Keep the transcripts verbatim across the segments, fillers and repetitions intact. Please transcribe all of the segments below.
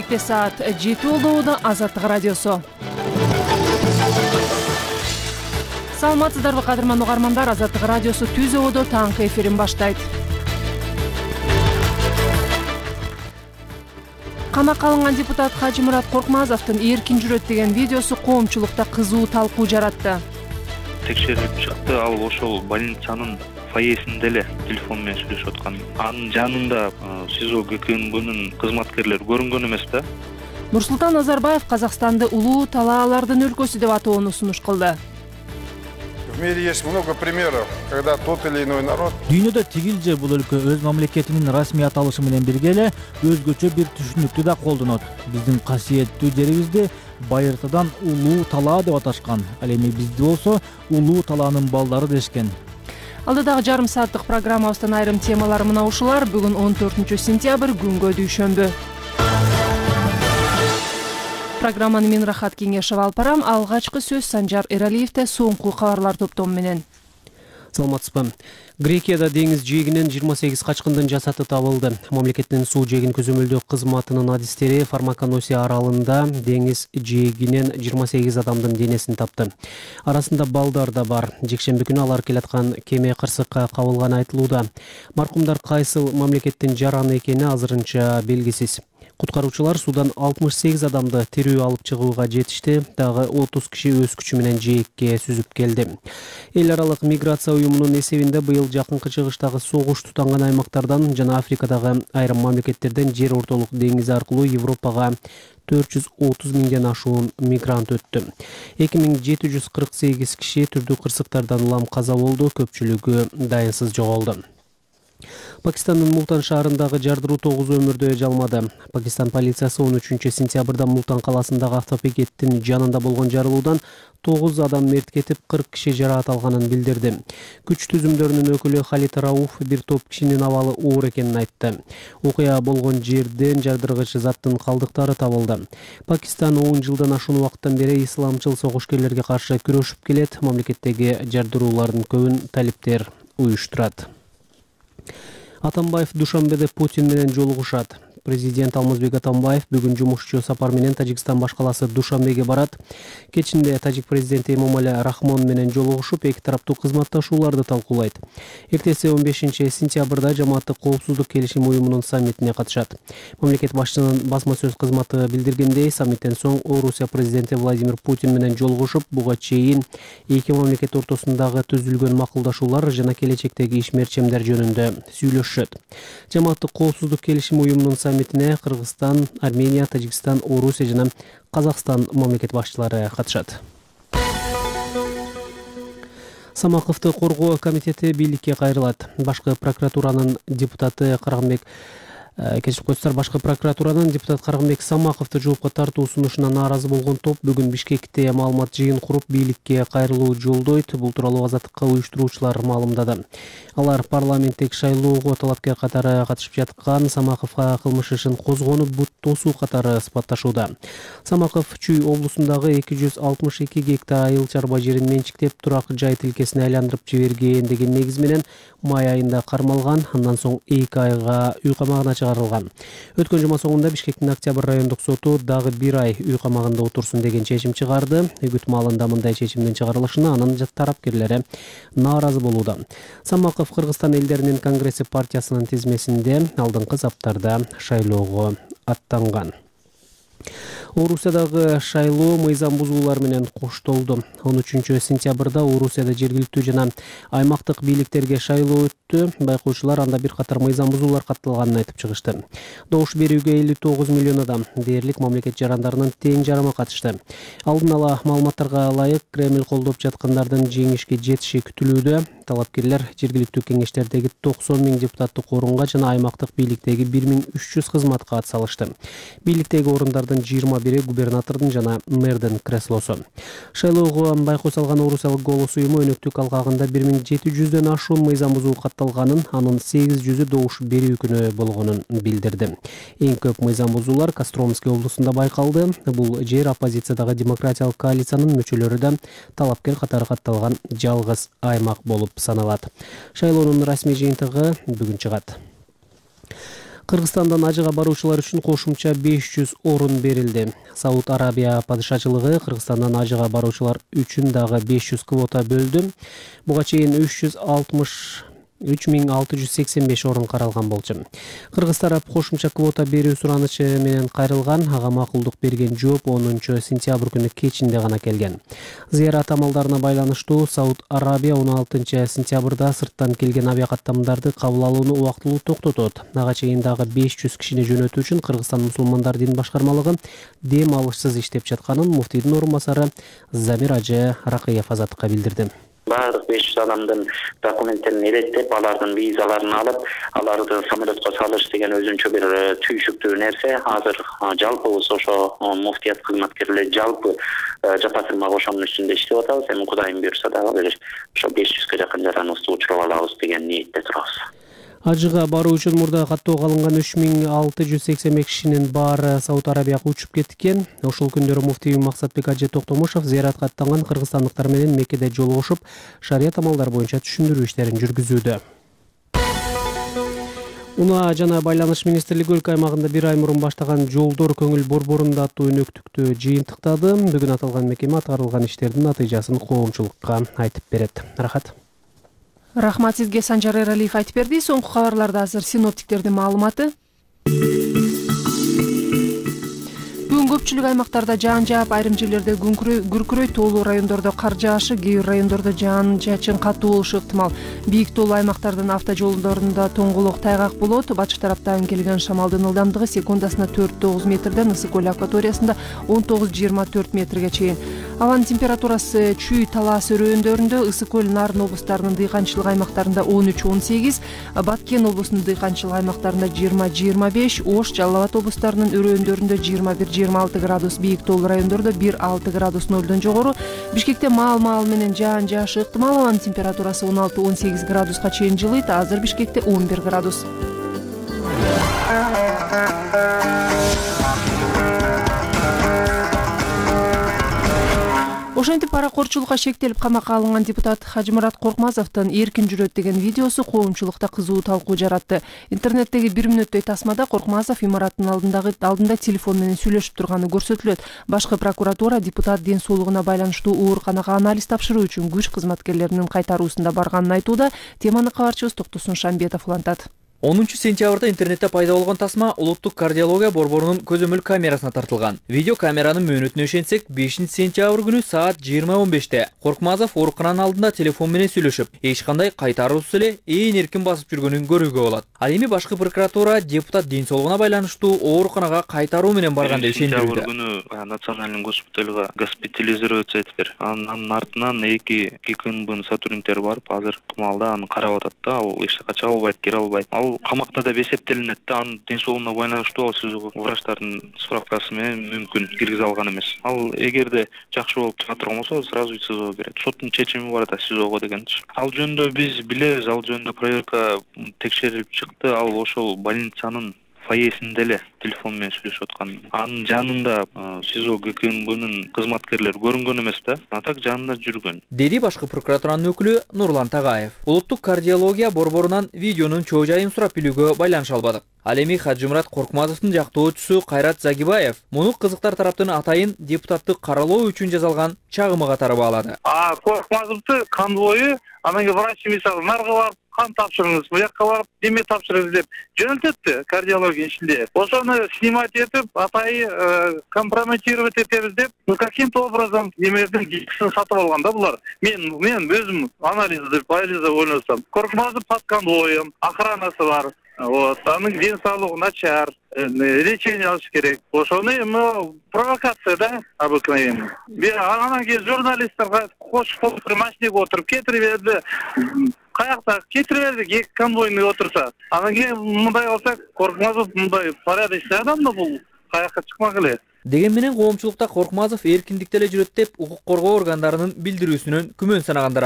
Эфирде саат жети болууда Азаттык радиосу. Саламатсыздарбы кадырман угармандар, Азаттык радиосу түз ободо таңкы эфирин баштайт. Камакка алынган депутат Хажимурат Коркмазовдун эркин жүрөт деген видеосу коомчулукта кызуу талкуу жаратты. Текшерип чыкты, ал ошол больницанын фойесинде эле телефон менен сүйлөшүп аткан. Анын жанында СИЗО ГКНБнын кызматкерлери көрүнгөн эмес да. Нурсултан Назарбаев Казакстанды улуу талаалардын өлкөсү деп атоону сунуш кылды. В мире есть много примеров, когда тот или иной народ. Дүйнөдө тигил же бул өлкө өз мамлекетинин расмий аталышы менен бирге эле өзгөчө бир түшүнүктү да колдонот. Биздин касиеттүү жерибизди байыртадан улуу талаа деп аташкан. Ал эми бизди болсо улуу талаанын балдары дешкен. Алдыдагы жарым сааттык программабыздын айрым темалары мына ушулар. Бүгүн он төртүнчү сентябрь, күнгө дүйшөмбү. Программаны мен Рахат Кеңешов алып барам. Алгачкы сөз Санжар Эралиевде соңку кабарлар топтому менен. Саламатсызбы. Грекияда деңиз жээгинен жыйырма сегиз качкындын жасаты табылды. Мамлекеттин суу жээгин көзөмөлдөө кызматынын адистери Фармаконосия аралында деңиз жээгинен жыйырма сегиз адамдын денесин тапты. Арасында балдар да бар. Жекшемби күнү алар келаткан кеме кырсыкка кабылганы айтылууда. Маркумдар кайсыл мамлекеттин жараны экени азырынча белгисиз. Куткаруучулар судан алтымыш сегиз адамды тирүү алып чыгууга жетишти. Дагы отуз киши өз күчү менен жээкке сүзүп келди. Эл аралык миграция уюмунун эсебинде быйыл жакынкы чыгыштагы согуш тутанган аймактардан жана Африкадагы айрым мамлекеттерден жер ортолук деңизи аркылуу Европага төрт жүз отуз миңден ашуун мигрант өттү. эки миң жети жүз кырк сегиз киши түрдүү кырсыктардан улам каза болду, көпчүлүгү дайынсыз жоголду. Пакистандын Мултан шаарындагы жардыруу тогуз өмүрдү жалмады. Пакистан полициясы он үчүнчү сентябрда Мултан каласындагы автобекеттин жанында болгон жарылуудан тогуз адам мерт кетип, кырк киши жараат алганын билдирди. Күч түзүмдөрүнүн өкүлү Халит Рауф бир топ кишинин абалы оор экенин айтты. Окуя болгон жерден жардыргыч заттын калдыктары табылды. Пакистан он жылдан ашуун убакыттан бери исламчыл согушкерлерге каршы күрөшүп келет. Мамлекеттеги жардыруулардын көбүн талиптер уюштурат. Атамбаев Душанбеде Путин менен жолугушат. Президент Алмазбек Атамбаев бүгүн жумушчу сапар менен Тажикстан баш каласы Душанбеге барат. Кечинде тажик президенти Эмомали Рахмон менен жолугушуп, эки тараптуу кызматташууларды талкуулайт. Эртеси он бешинчи сентябрда жамааттык коопсуздук келишим уюмунун саммитине катышат. Мамлекет башчынын басма сөз кызматы билдиргендей, саммиттен соң Орусия президенти Владимир Путин менен жолугушуп, буга чейин эки мамлекет ортосундагы түзүлгөн макулдашуулар жана келечектеги ишмерчемдер жөнүндө сүйлөшөт. Жамааттык коопсуздук келишим уюмунун саммитине Кыргызстан, Армения, Тажикстан, Орусия жана Казакстан мамлекет башчылары катышат. Самаковду коргоо комитети бийликке кайрылат. Башкы прокуратуранын депутаты Карганбек Кечип койсуздар, башкы прокуратуранын депутат Карганбек Самаковду жоопко тартуу сунушуна нааразы болгон топ бүгүн Бишкекте маалымат жыйын куруп бийликке кайрылуу жолдойт. Бул тууралуу Азаттыкка уюштуруучулар маалымдады. Алар парламенттик шайлоого талапкер катары катышып жаткан Самаковго кылмыш ишин козгонуп, бут тосуу катары сыпатташууда. Самаков Чүй облусундагы эки жүз алтымыш эки гектар айыл чарба жерин менчиктеп, турак жай тилкесине айландырып жиберген деген негиз менен май айында кармалган, андан соң эки айга үй камагына чыгарылган. Өткөн жума соңунда Бишкектин Октябрь райондук соту дагы бир ай үй камагында отурсун деген чечим чыгарды. Үгүт маалында мындай чечимдин чыгарылышына анын тарапкерлери нааразы болууда. Самаков Кыргызстан элдеринин конгресси партиясынын тизмесинде алдыңкы саптарда шайлоого аттанган. Орусиядагы шайлоо мыйзам бузуулар менен коштолду. он үчүнчү сентябрда Орусияда жергиликтүү жана аймактык бийликтерге шайлоо өттү. Байкоочулар анда бир катар мыйзам бузуулар катталганын айтып чыгышты. Добуш берүүгө элүү тогуз миллион адам, дээрлик мамлекет жарандарынын тең жарымы катышты. Алдын ала маалыматтарга ылайык, Кремль колдоп жаткандардын жеңишке жетиши күтүлүүдө. Талапкерлер жергиликтүү кеңештердеги токсон миң депутаттык орунга жана аймактык бийликтеги бир миң үч жүз кызматка ат салышты. Бийликтеги орундардын жыйырма бири губернатордун жана мэрдин креслосу. Шайлоого байкоо салган Орусиялык голос уюму өнөктүк алгагында бир миң жети жүздөн ашуун мыйзам бузуу катталганын, анын сегиз жүзү добуш берүү күнү болгонун билдирди. Эң көп мыйзам бузуулар Костромский облусунда байкалды. Бул жер оппозициядагы демократиялык коалициянын мүчөлөрү да талапкер катары катталган жалгыз аймак болуп саналат. Шайлоонун расмий жыйынтыгы бүгүн чыгат. Кыргызстандан ажыга баруучулар үчүн кошумча беш жүз орун берилди. Сауд Арабия падышачылыгы Кыргызстандан ажыга баруучулар үчүн дагы беш жүз квота бөлдү. Буга чейин үч жүз алтымыш үч миң алты жүз сексен беш орун каралган болчу. Кыргыз тарап кошумча квота берүү суранычы менен кайрылган, ага макулдук берген жооп онунчу сентябрь күнү кечинде гана келген. Зыярат амалдарына байланыштуу Сауд Арабия он алтынчы сентябрда сырттан келген авиакаттамдарды кабыл алууну убактылуу токтотот. Ага чейин дагы беш жүз кишини жөнөтүү үчүн Кыргызстан мусулмандар дин башкармалыгы дем алышсыз иштеп жатканын муфтийдин орун басары Замир Ажы Ракыев Азаттыкка билдирди. Бардык беш жүз адамдын документтерин элеттеп, алардын визаларын алып, аларды самолетко салыш деген өзүнчө бир түйшүктүү нерсе. Азыр жалпыбыз ошо муфтият кызматкерлери жалпы жапа-тырмак ошонун үстүндө иштеп атабыз. Эми Кудайым буйрса дагы бир ошо беш жүзгө жакын жараныбызды учуруп алабыз деген ниетте турабыз. Ажыга баруу үчүн мурда каттоого алынган үч миң алты жүз сексен беш кишинин баары Сауд Арабияга учуп кеткен. Ошол күндөрү муфтий Максатбек Ажы Токтомушов зыяратка аттанган кыргызстандыктар менен Меккеде жолугушуп, шарият амалдар боюнча түшүндүрүү иштерин жүргүзүүдө. Унаа жана байланыш министрлиги өлкө аймагында бир ай мурун баштаган жолдор көңүл борборунда аттуу өнөктүктү жыйынтыктады. Бүгүн аталган мекеме аткарылган иштердин натыйжасын коомчулукка айтып берет. Рахат. Рахмат сизге, Санжар Эралиев айтып берди. Соңку кабарларда азыр синоптиктердин маалыматы. Бүгүн көпчүлүк аймактарда жаан жаап, айрым жерлерде күркүрөй, тоолуу райондордо кар жаашы, кээ бир райондордо жаан чачын катуу болушу ыктымал. Бийик тоолуу аймактардын автожолдорунда тоңголок тайгак болот. Батыш тараптан келген шамалдын ылдамдыгы секундасына төрт тогуз метрден Ысык көл акваториясында он тогуз жыйырма төрт метрге чейин. Абанын температурасы Чүй, Талас өрөөндөрүндө, Ысык көл, Нарын облустарынын дыйканчылык аймактарында он үч он сегиз, Баткен облусунун дыйканчылык аймактарында жыйырма жыйырма беш, Ош, Жалал Абад облустарынын өрөөндөрүндө жыйырма бир жыйырма алты градус, бийик тоолуу райондордо бир алты градус нолдон жогору. Бишкекте маал-маал менен жаан жаашы ыктымал, абанын температурасы он алты он сегиз градуска чейин жылыйт. Азыр Бишкекте он бир градус. Ошентип паракорчулукка шектелип камакка алынган депутат Хажымурат Коркмазовдун эркин жүрөт деген видеосу коомчулукта кызуу талкуу жаратты. Интернеттеги бир мүнөттөй тасмада Коркмазов имараттын алдындагы алдында телефон менен сүйлөшүп турганы көрсөтүлөт. Башкы прокуратура депутат ден соолугуна байланыштуу ооруканага анализ тапшыруу үчүн күч кызматкерлеринин кайтаруусунда барганын айтууда. Теманы кабарчыбыз Токтосун Шамбетов улантат. онунчу сентябрда интернетте пайда болгон тасма улуттук кардиология борборунун көзөмөл камерасына тартылган. Видео камеранын мөөнөтүнө ишенсек, бешинчи сентябрь күнү саат жыйырма он беште Коркмазов оорукананын алдында телефон менен сүйлөшүп, эч кандай кайтаруусуз эле ээн эркин басып жүргөнүн көрүүгө болот. Ал эми башкы прокуратура депутат ден соолугуна байланыштуу ооруканага кайтаруу менен барган деп ишендирүүдө. Сентябрь күнү национальный госпитальга госпитализироваться этиптир. Анын артынан эки КНБнын сотрудниктери барып, азыр кымалда аны карап атат да, ал эч жака чыга албайт, кире албайт. Ал камакта деп эсептелинет да, анын ден соолугуна байланыштуу ал СИЗОго врачтардын справкасы менен мүмкүн киргизе алган эмес. Ал эгерде жакшы болуп чыга турган болсо, сразу СИЗОго берет. Соттун чечими бар да СИЗОго дегенчи. Ал жөнүндө биз билебиз, ал жөнүндө проверка текшерилип чыкты. Ал ошол больницанын фойесинде эле телефон менен сүйлөшүп аткан. Анын жанында СИЗО ГКНБнын кызматкерлери көрүнгөн эмес да, а так жанында жүргөн. Деди башкы прокуратуранын өкүлү Нурлан Тагаев. Улуттук кардиология борборунан видеонун чоо жайын сурап билүүгө байланыша албадык. Ал эми Хажымурат Коркмазовдун жактоочусу Кайрат Загибаев муну кызыктар тараптын атайын депутаттык каралоо үчүн жазалган чагымы катары баалады. А Коркмазовду конвою, анан кийин врач мисалы нарга барып кан тапшырыңыз, буякка барып деме тапшырыңыз деп жөнөлтөттү кардиология ишинде. Ошону снимать этип, атайы компрометировать этебиз деп, ну каким-то образом немердин гипсин сатып алган да булар. Мен мен өзүм анализ деп байлиза ойлосом. Коркмазов под конвоем, охранасы бар. Вот, анын ден соолугу начар, лечение алыш керек. Ошону эми провокация да, обыкновенный. Анан кийин журналисттерге кош кош машинеге отуруп кетирип берди. Каякта кетирип берди, эки конвойный отурса. Анан кийин мындай кылсак, Коркмазов мындай порядочный адам да бул. Каякка чыкмак эле. Деген менен коомчулукта Коркмазов эркиндикте эле жүрөт деп укук коргоо органдарынын билдирүүсүнөн күмөн санагандар арбын.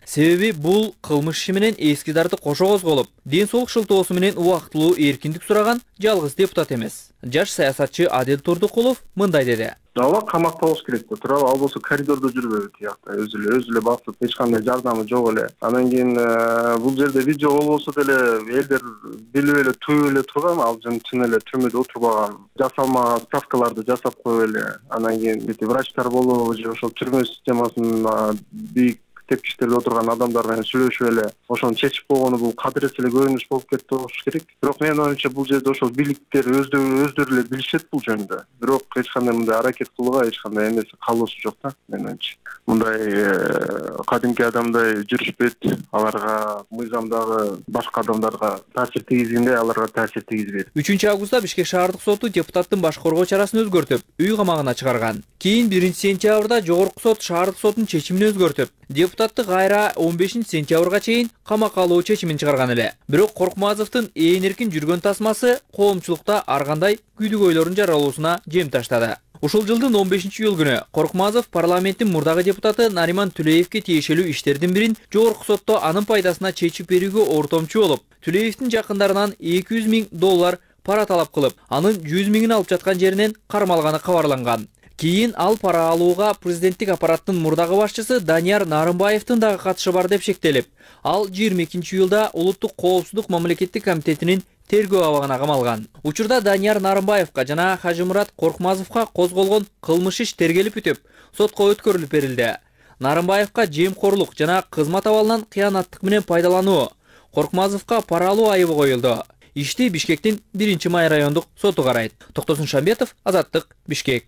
Себеби бул кылмыш иши менен эски дарты кошо козголуп, ден соолук шылтоосу менен убактылуу эркиндик сураган жалгыз депутат эмес. Жаш саясатчы Адил Турдукулов мындай деди. Ала камакта болуш керек да. Туурабы, ал болсо коридордо жүрбөйбү тиякта. Өзү эле, өзү эле басып, эч кандай жардамы жок эле. Анан кийин бул жерде видео болбосо деле элдер билип эле туюп эле турган, ал чын эле түрмөдө отурбаган. Жасалма ставкаларды жасап коюп эле. Анан кийин бити врачтар болобу же ошол түрмө системасынын бийик тепкичтерде отурган адамдар менен сүйлөшүп эле ошону чечип койгону бул кадырет эле көрүнүш болуп кетти болуш керек. Бирок менин оюмча бул жерде ошол бийликтер өздөрү өздөрү эле билишет бул жөнүндө. Бирок эч кандай мындай аракет кылууга эч кандай эмеси каалоосу жок да менин оюмча. Мындай кадимки адамдай жүрүшпөйт, аларга мыйзамдагы башка адамдарга таасир тийгизгендей аларга таасир тийгизбейт. үчүнчү августта Бишкек шаардык соту депутаттын баш коргоо чарасын өзгөртүп, үй камагына чыгарган. Кийин биринчи сентябрда жогорку сот шаардык сотунун чечимин өзгөртүп, депутатты кайра он бешинчи сентябрга чейин камакка алуу чечимин чыгарган эле. Бирок Коркмазовдун ээн эркин жүргөн тасмасы коомчулукта ар кандай күдүгөйлөрүн жаралуусуна жем таштады. Ушул жылдын он бешинчи июль күнү Коркмазов парламенттин мурдагы депутаты Нариман Түлеевке тиешелүү иштердин бирин жогорку сотто анын пайдасына чечип берүүгө ортомчу болуп, Түлеевдин жакындарынан эки жүз миң доллар пара талап кылып, анын жүз миңин алып жаткан жеринен кармалганы кабарланган. Кийин ал пара алууга президенттик аппараттын мурдагы башчысы Данияр Нарымбаевдин дагы катышы бар деп шектелип, ал жыйырма экинчи июлда Улуттук коопсуздук мамлекеттик комитетинин тергөө абагына камалган. Учурда Данияр Нарымбаевга жана Хажымурат Коркмазовго козголгон кылмыш иш тергелип бүтүп, сотко өткөрүлүп берилди. Нарымбаевга жемкорлук жана кызмат абалынан кыянаттык менен пайдалануу, Коркмазовго пара алуу айыбы коюлду. Ишти Бишкектин биринчи май райондук соту карайт. Токтосун Шамбетов, Азаттык, Бишкек.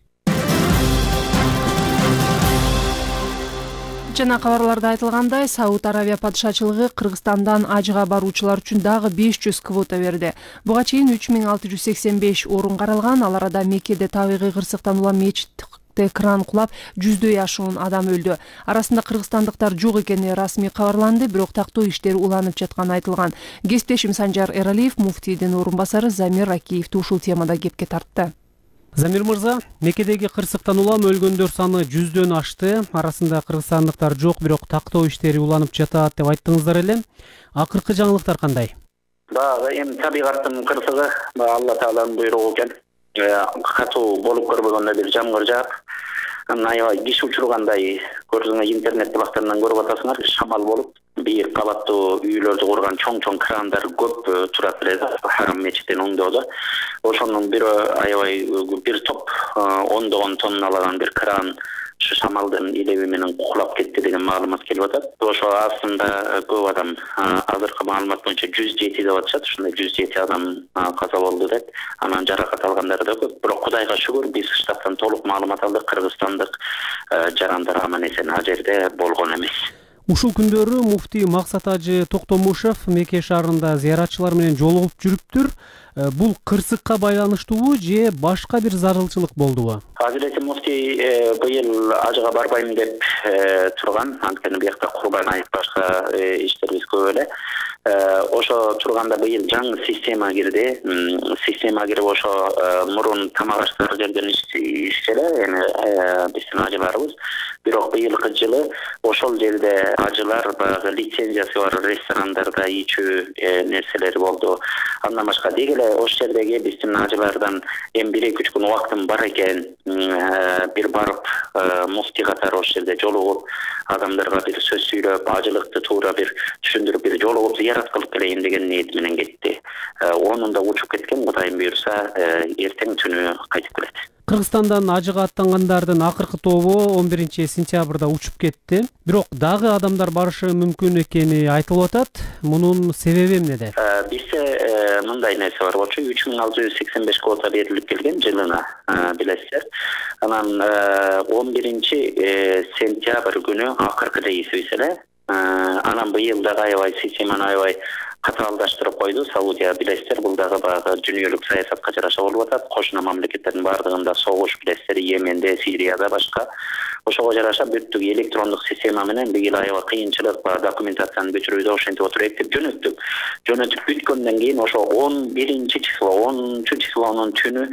Жана кабарларда айтылгандай, Сауд Арабия падышачылыгы Кыргызстандан ажыга баруучулар үчүн дагы беш жүз квота берди. Буга чейин үч миң алты жүз сексен беш орун каралган. Ал арада Меккеде табигый кырсыктан улам мечитте кран кулап, жүздөй ашуун адам өлдү. Арасында кыргызстандыктар жок экени расмий кабарланды, бирок тактоо иштери уланып жатканы айтылган. Кесиптешим Санжар Эралиев муфтийдин орун басары Замир Ракиевди ушул темада кепке тартты. Замир мырза, Меккедеги кырсыктан улам өлгөндөр саны жүздөн ашты. Арасында кыргызстандыктар жок, бирок тактоо иштери уланып жатат деп айттыңыздар эле. Акыркы жаңылыктар кандай? Баягы эми табигаттын кырсыгы, Алла Тааланын буйругу экен. Катуу болуп көрбөгөндө бир жамгыр жаап, анан аябай киши учургандай көрсөңөр интернет булактарынан көрүп атасыңар, шамал болуп, бийик кабаттуу үйлөрдү курган чоң-чоң крандар көп турат эле да, Харам мечитин оңдоодо. Ошонун бири аябай бир топ ондогон тонналаган бир кран ушу шамалдын илеби менен кулап кетти деген маалымат келип атат. Ошо астында көп адам, азыркы маалымат боюнча жүз жети деп атышат, ушундай жүз жети адам каза болду деп. Анан жаракат алгандар да көп. Бирок Кудайга шүгүр, биз штаттан толук маалымат алдык, кыргызстандык жарандар аман эсен ал жерде болгон эмес. Ушул күндөрү муфтий Максат Ажы Токтомушев Мекке шаарында зыяратчылар менен жолугуп жүрүптүр. Бул кырсыкка байланыштуубу же башка бир зарылчылык болдубу? Азирети муфтий быйыл ажыга барбайм деп турган, анткени биякта Курбан айт башка иштерибиз көп эле. Ошо турганда быйыл жаңы система кирди. Система кирип ошо мурун тамак аштар жерден ишчеле, эми биздин ажыларыбыз. Бирок быйылкы жылы ошол жерде ажылар баягы лицензиясы бар ресторандарда ичүү нерселери болду. Андан башка дегеле ошол жердеги биздин ажылардан эми бир эки үч күн убактым бар экен, бир барып муфти катары ошол жерде жолугуп, адамдарга бир сөз сүйлөп, ажылыкты туура бир түшүндүрүп, бир жолугуп зыярат кылып келейин деген ниет менен кетти. Онунда учуп кеткен, Кудайым буйрса, эртең түнү кайтып келет. Кыргызстандан ажыга аттангандардын акыркы тобу он биринчи сентябрда учуп кетти. Бирок дагы адамдар барышы мүмкүн экени айтылып атат. Мунун себеби эмнеде? Бизде мындай нерсе бар болчу, үч миң алты жүз сексен беш квота берилип келген жылына, билесиздер. Анан он биринчи сентябрь күнү акыркы рейсибиз эле. Анан быйыл дагы аябай системаны аябай катаалдаштырып койду. Саудия билесиздер, бул дагы баягы дүйнөлүк саясатка жараша болуп атат. Кошуна мамлекеттердин баардыгында согуш билесиздер, Йеменде, Сирияда башка. Ошого жараша бүттүк электрондук система менен быйыл аябай кыйынчылык бар, документацияны бүтүрүүдө ошентип отуруп деп жөнөттүк. Жөнөтүп бүткөндөн кийин ошо он биринчи число, онунчу числонун түнү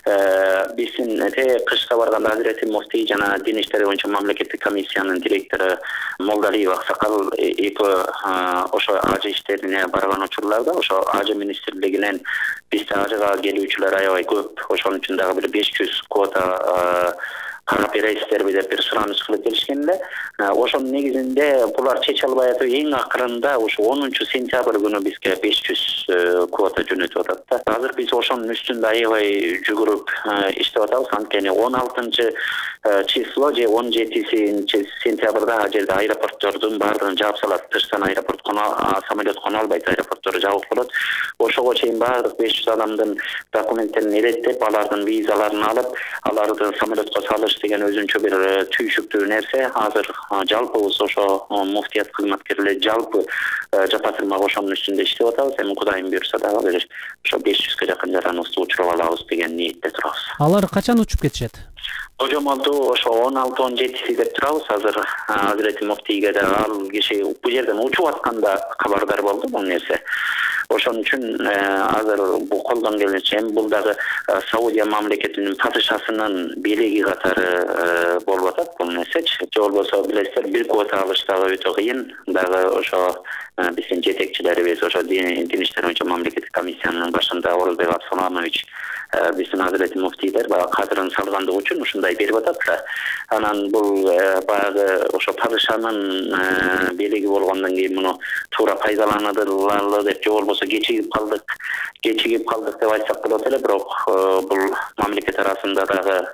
биздин те кышка барганда Азирети муфтий жана дин иштери боюнча мамлекеттик комиссиянын директору Молдалиев аксакал ал эки ошо ажы иштерине барган учурларда ошо ажы министрлигинен бизде ажыга келүүчүлөр аябай көп, ошон үчүн дагы бир беш жүз квота карап бересиздерби деп бир сураныч кылып келишкен эле. Ошонун негизинде булар чече албай атып эң акырында ушу онунчу сентябрь күнү бизге беш жүз квота жөнөтүп атат да. Азыр биз ошонун үстүндө аябай жүгүрүп иштеп атабыз. Анткени он алтынчы число же он жетинчи сентябрда ал жерде аэропорттордун баардыгын жаап салат. Тышкан аэропорт самолет коно албайт, аэропорттору жабык болот. Ошого чейин баардык беш жүз адамдын документтерин иреттеп, алардын визаларын алып, аларды самолетко салыш деген өзүнчө бир түйшүктүү нерсе. Азыр жалпыбыз ошо муфтият кызматкерлери жалпы жапа-тырмак ошонун үстүндө иштеп атабыз. Эми Кудайым буйрса дагы бир ошо беш жүзгө жакын жараныбызды учуруп алабыз деген ниетте турабыз. Алар качан учуп кетишет? Кожомолду ошо он алты он жетиси деп турабыз. Азыр Азирети муфтийге да ал киши бул жерден учуп атканда кабардар болду бул нерсе. Ошон үчүн азыр бул колдон келиши эми бул дагы Саудия мамлекетинин падышасынын белеги катары болуп атат бул нерсечи. Же болбосо билесиздер, бир квота алыш дагы өтө кыйын. Дагы ошо биздин жетекчилерибиз ошо дин иштери боюнча мамлекеттик комиссиянын башында Орозбек Абсаламович биздин Азирети муфтийлер баягы кадырын салгандыгы үчүн ушундай берип атат да. Анан бул баягы ошо падышанын белеги болгондон кийин муну туура пайдаланылалы деп же болбосо кечигип калдык, кечигип калдык деп айтсак болот эле, бирок бул мамлекет арасында дагы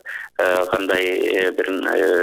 кандай бир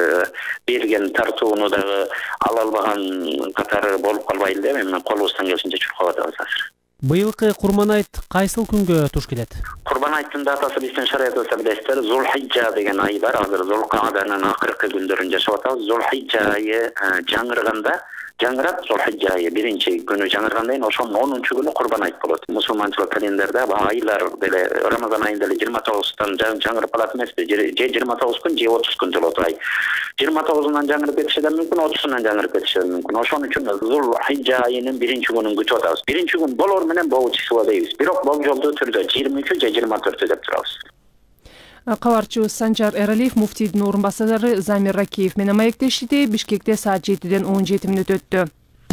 берген тартууну дагы ала албаган катары болуп калбайлы деп эми колубуздан келишинче чуркап атабыз азыр. Быйылкы Курман айт кайсыл күнгө туш келет? Курман айттын датасы биздин шариятыбызда билесиздер, Зулхижжа деген ай бар. Азыр Зулкааданын акыркы күндөрүн жашап атабыз. Зулхижжа айы жаңырганда, жаңырат Зулхижжа айы биринчи күнү жаңыргандан кийин ошонун онунчу күнү Курбан айт болот. Мусулманчылык календарда айлар деле Рамазан айында эле жыйырма тогузунан жаңырып калат эмеспи? Же жыйырма тогуз күн, же отуз күн жолот ай. жыйырма тогузунан жаңырып кетиши да мүмкүн, отузунан жаңырып кетиши да мүмкүн. Ошон үчүн Зулхижжа айынын биринчи күнүн күтүп атабыз. Биринчи күн болор менен богу числа дейбиз. Бирок болжолдуу түрдө жыйырма үчү же жыйырма төртү деп турабыз. Кабарчыбыз Санжар Эралиев муфтийдин орун басары Замир Ракиев менен маектешти. Бишкекте саат жетиден он жети мүнөт өттү.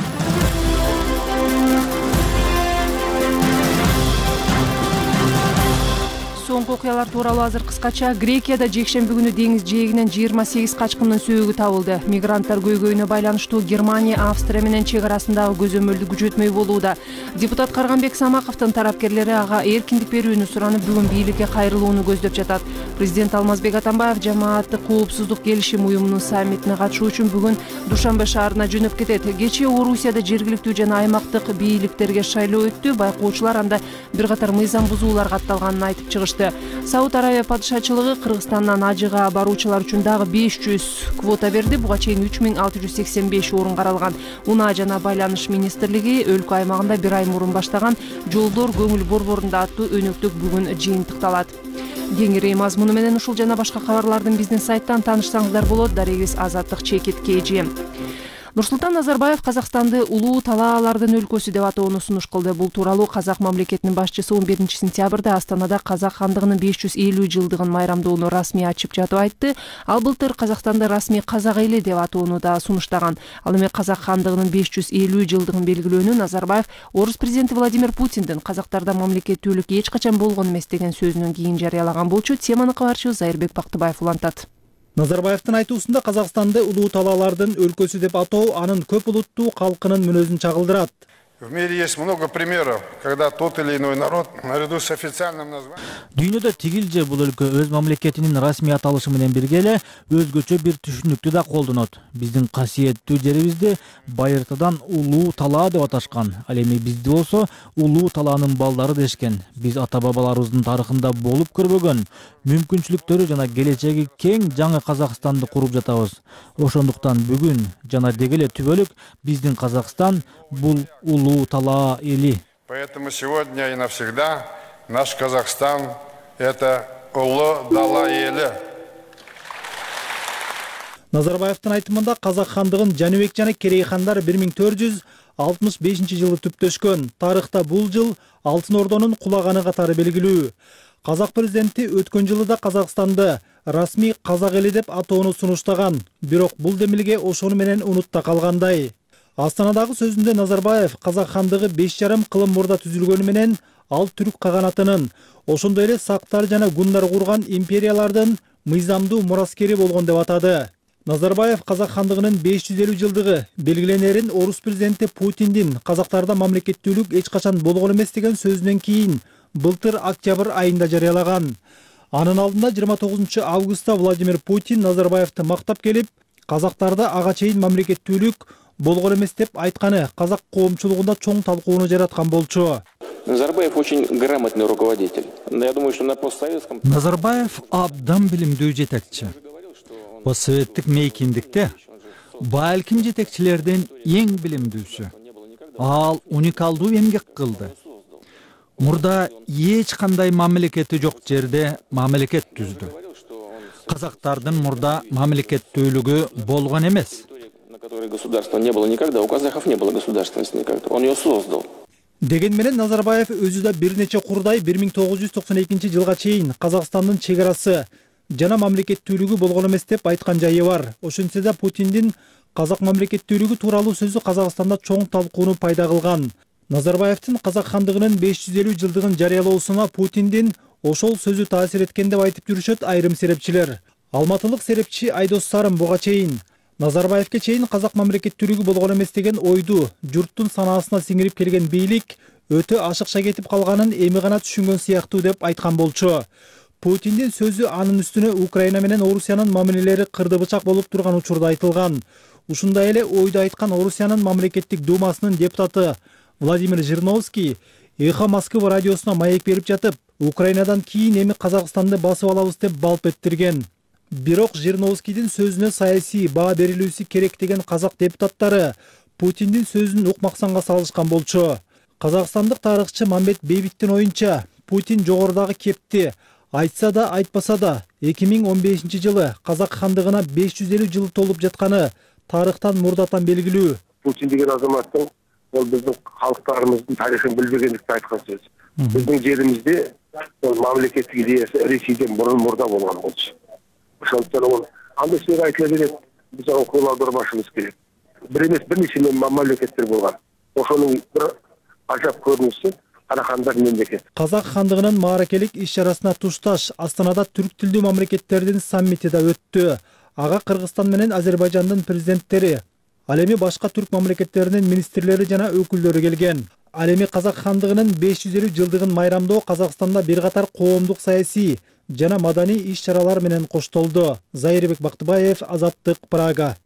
Соңку окуялар тууралуу азыр кыскача. Грекияда жекшемби күнү деңиз жээгинен жыйырма сегиз качкындын сөөгү табылды. Мигранттар көйгөйүнө байланыштуу Германия, Австрия менен чек арасындагы көзөмөлдү күчөтмөй болууда. Депутат Карганбек Самаковдун тарапкерлери ага эркиндик берүүнү суранып, бүгүн бийликке кайрылууну көздөп жатат. Президент Алмазбек Атамбаев жамааттык коопсуздук келишим уюмунун саммитине катышуу үчүн бүгүн Душанбе шаарына жөнөп кетет. Кечээ Орусияда жергиликтүү жана аймактык бийликтерге шайлоо өттү. Байкоочулар анда бир катар мыйзам бузуулар катталганын айтып чыгышты. Сауд Арабия падышачылыгы Кыргызстандан ажыга баруучулар үчүн дагы беш жүз квота берди. Буга чейин үч миң алты жүз сексен беш орун каралган. Унаа жана байланыш министрлиги өлкө аймагында бир ай мурун баштаган жолдор көңүл борборунда аттуу өнөктүк бүгүн жыйынтыкталат. Кеңири мазмуну менен ушул жана башка кабарлардын биздин сайттан таанышсаңыздар болот. Дарегиз Азаттык Чекит Кежи. Нурсултан Назарбаев Казакстанды улуу талаалардын өлкөсү деп атоону сунуш кылды. Бул тууралуу Казак мамлекетинин башчысы он биринчи сентябрда Астанада Казак хандыгынын беш жүз элүү жылдыгын майрамдоону расмий ачып жатып айтты. Ал былтыр Казакстанды расмий казак эли деп атоону да сунуштаган. Ал эми Казак хандыгынын беш жүз элүү жылдыгын белгилөөнү Назарбаев Орус президенти Владимир Путиндин Казактарда мамлекеттүүлүк эч качан болгон эмес деген сөзүнөн кийин жарыялаган болчу. Теманы кабарчыбыз Айырбек Бактыбаев улантат. Назарбаевдин айтуусунда Казакстанды улуу талаалардын өлкөсү деп атоо анын көп улуттуу калкынын мүнөзүн чагылдырат. В мире есть много примеров, когда тот или иной народ, наряду с официальным названием... Дүйнөдө тигил же бул өлкө өз мамлекетинин расмий аталышы менен бирге эле өзгөчө бир түшүнүктү да колдонот. Биздин касиеттүү жерибизди байыртадан улуу талаа деп аташкан. Ал эми бизди болсо улуу талаанын балдары дешкен. Биз ата-бабаларыбыздын тарыхында болуп көрбөгөн мүмкүнчүлүктөрү жана келечеги кең жаңы Казакстанды куруп жатабыз. Ошондуктан бүгүн жана деги эле түбөлүк биздин Казакстан бул улуу талаа эли. Поэтому сегодня и навсегда наш Казахстан – это улуу талаа эли. Назарбаевдин айтымында Казак хандыгын Жаныбек жана Керей хандар бир миң төрт жүз алтымыш бешинчи жылы түптөшкөн. Тарыхта бул жыл Алтын Ордонун кулаганы катары белгилүү. Казак президенти өткөн жылы да Казакстанды расмий казак эли деп атоону сунуштаган. Бирок бул демилге ошону менен унутта калгандай. Астанадагы сөзүндө Назарбаев казак хандыгы беш жарым кылым мурда түзүлгөнү менен ал түрк каганатынын, ошондой эле сактар жана гундар курган империялардын мыйзамдуу мураскери болгон деп атады. Назарбаев казак хандыгынын беш жүз элүү жылдыгы белгиленерин орус президенти Путиндин казактарда мамлекеттүүлүк эч качан болгон эмес деген сөзүнөн кийин былтыр октябрь айында жарыялаган. Анын алдында жыйырма тогузунчу августта Владимир Путин Назарбаевди мактап келип, казактарда ага чейин мамлекеттүүлүк болгон эмес деп айтканы казак коомчулугунда чоң талкууну жараткан болчу. Назарбаев очень грамотный руководитель. Я думаю, что на постсоветском... Назарбаев абдан билимдүү жетекчи. Постсоветтик мейкиндикте балким жетекчилерден эң билимдүүсү. Ал уникалдуу эмгек кылды. Мурда эч кандай мамлекети жок жерде мамлекет түздү. Казактардын мурда мамлекеттүүлүгү болгон эмес. На которой государства не было никогда. У казахов не было государственности никогда. Он ее создал. Деген менен Назарбаев өзү да бир нече курдай бир миң тогуз жүз токсон экинчи жылга чейин Казакстандын чек арасы жана мамлекеттүүлүгү болгон эмес деп айткан жайы бар. Ошентсе да Путиндин казак мамлекеттүүлүгү тууралуу сөзү Казакстанда чоң талкууну пайда кылган. Назарбаевдин казак хандыгынын беш жүз элүү жылдыгын жарыялоосуна Путиндин ошол сөзү таасир эткен деп айтып жүрүшөт айрым серепчилер. Алматылык серепчи Айдос Сарым буга чейин Назарбаевке чейин казак мамлекеттүүлүгү болгон эмес деген ойду журттун санаасына сиңирип келген бийлик өтө ашыкча кетип калганын эми гана түшүнгөн сыяктуу деп айткан болчу. Путиндин сөзү анын үстүнө Украина менен Орусиянын мамилелери кырды бычак болуп турган учурда айтылган. Ушундай эле ойду айткан Орусиянын мамлекеттик думасынын депутаты Владимир Жириновский Эхо Москва радиосуна маек берип жатып, Украинадан кийин эми Казакстанды басып алабыз деп балп эттирген. Бирок Жириновскийдин сөзүнө саясий баа берилүүсү керек деген казак депутаттары Путиндин сөзүн укмаксанга салышкан болчу. Казакстандык тарыхчы Мамбет Бейбиттин оюнча, Путин жогорудагы кепти айтса да айтпаса да эки миң он бешинчи жылы казак хандыгына беш жүз элүү жыл толуп жатканы тарыхтан мурдатан белгилүү. Путин деген азаматтын ол биздин калктарыбыздын тарыхын билбегендикти айткан сөз. Биздин жеримизде ол мамлекеттик идеясы Ресейден мурун мурда болгон болчу. Ошондуктан ол андай сөз айтыла берет. Биз ага кол алдырбашыбыз керек. Бир эмес бир нече мамлекеттер болгон. Ошонун бир ажап көрүнүшү Карахандар мемлекет. Казак хандыгынын мааракелик иш-чарасына тушташ Астанада түрк тилдүү мамлекеттердин саммити да өттү. Ага Кыргызстан менен Азербайжандын президенттери, ал эми башка түрк мамлекеттеринин министрлери жана өкүлдөрү келген. Ал эми казак хандыгынын беш жүз элүү жылдыгын майрамдоо Казакстанда бир катар коомдук саясий жана маданий иш-чаралар менен коштолду. Зайырбек Бактыбаев, Азаттык, Прага.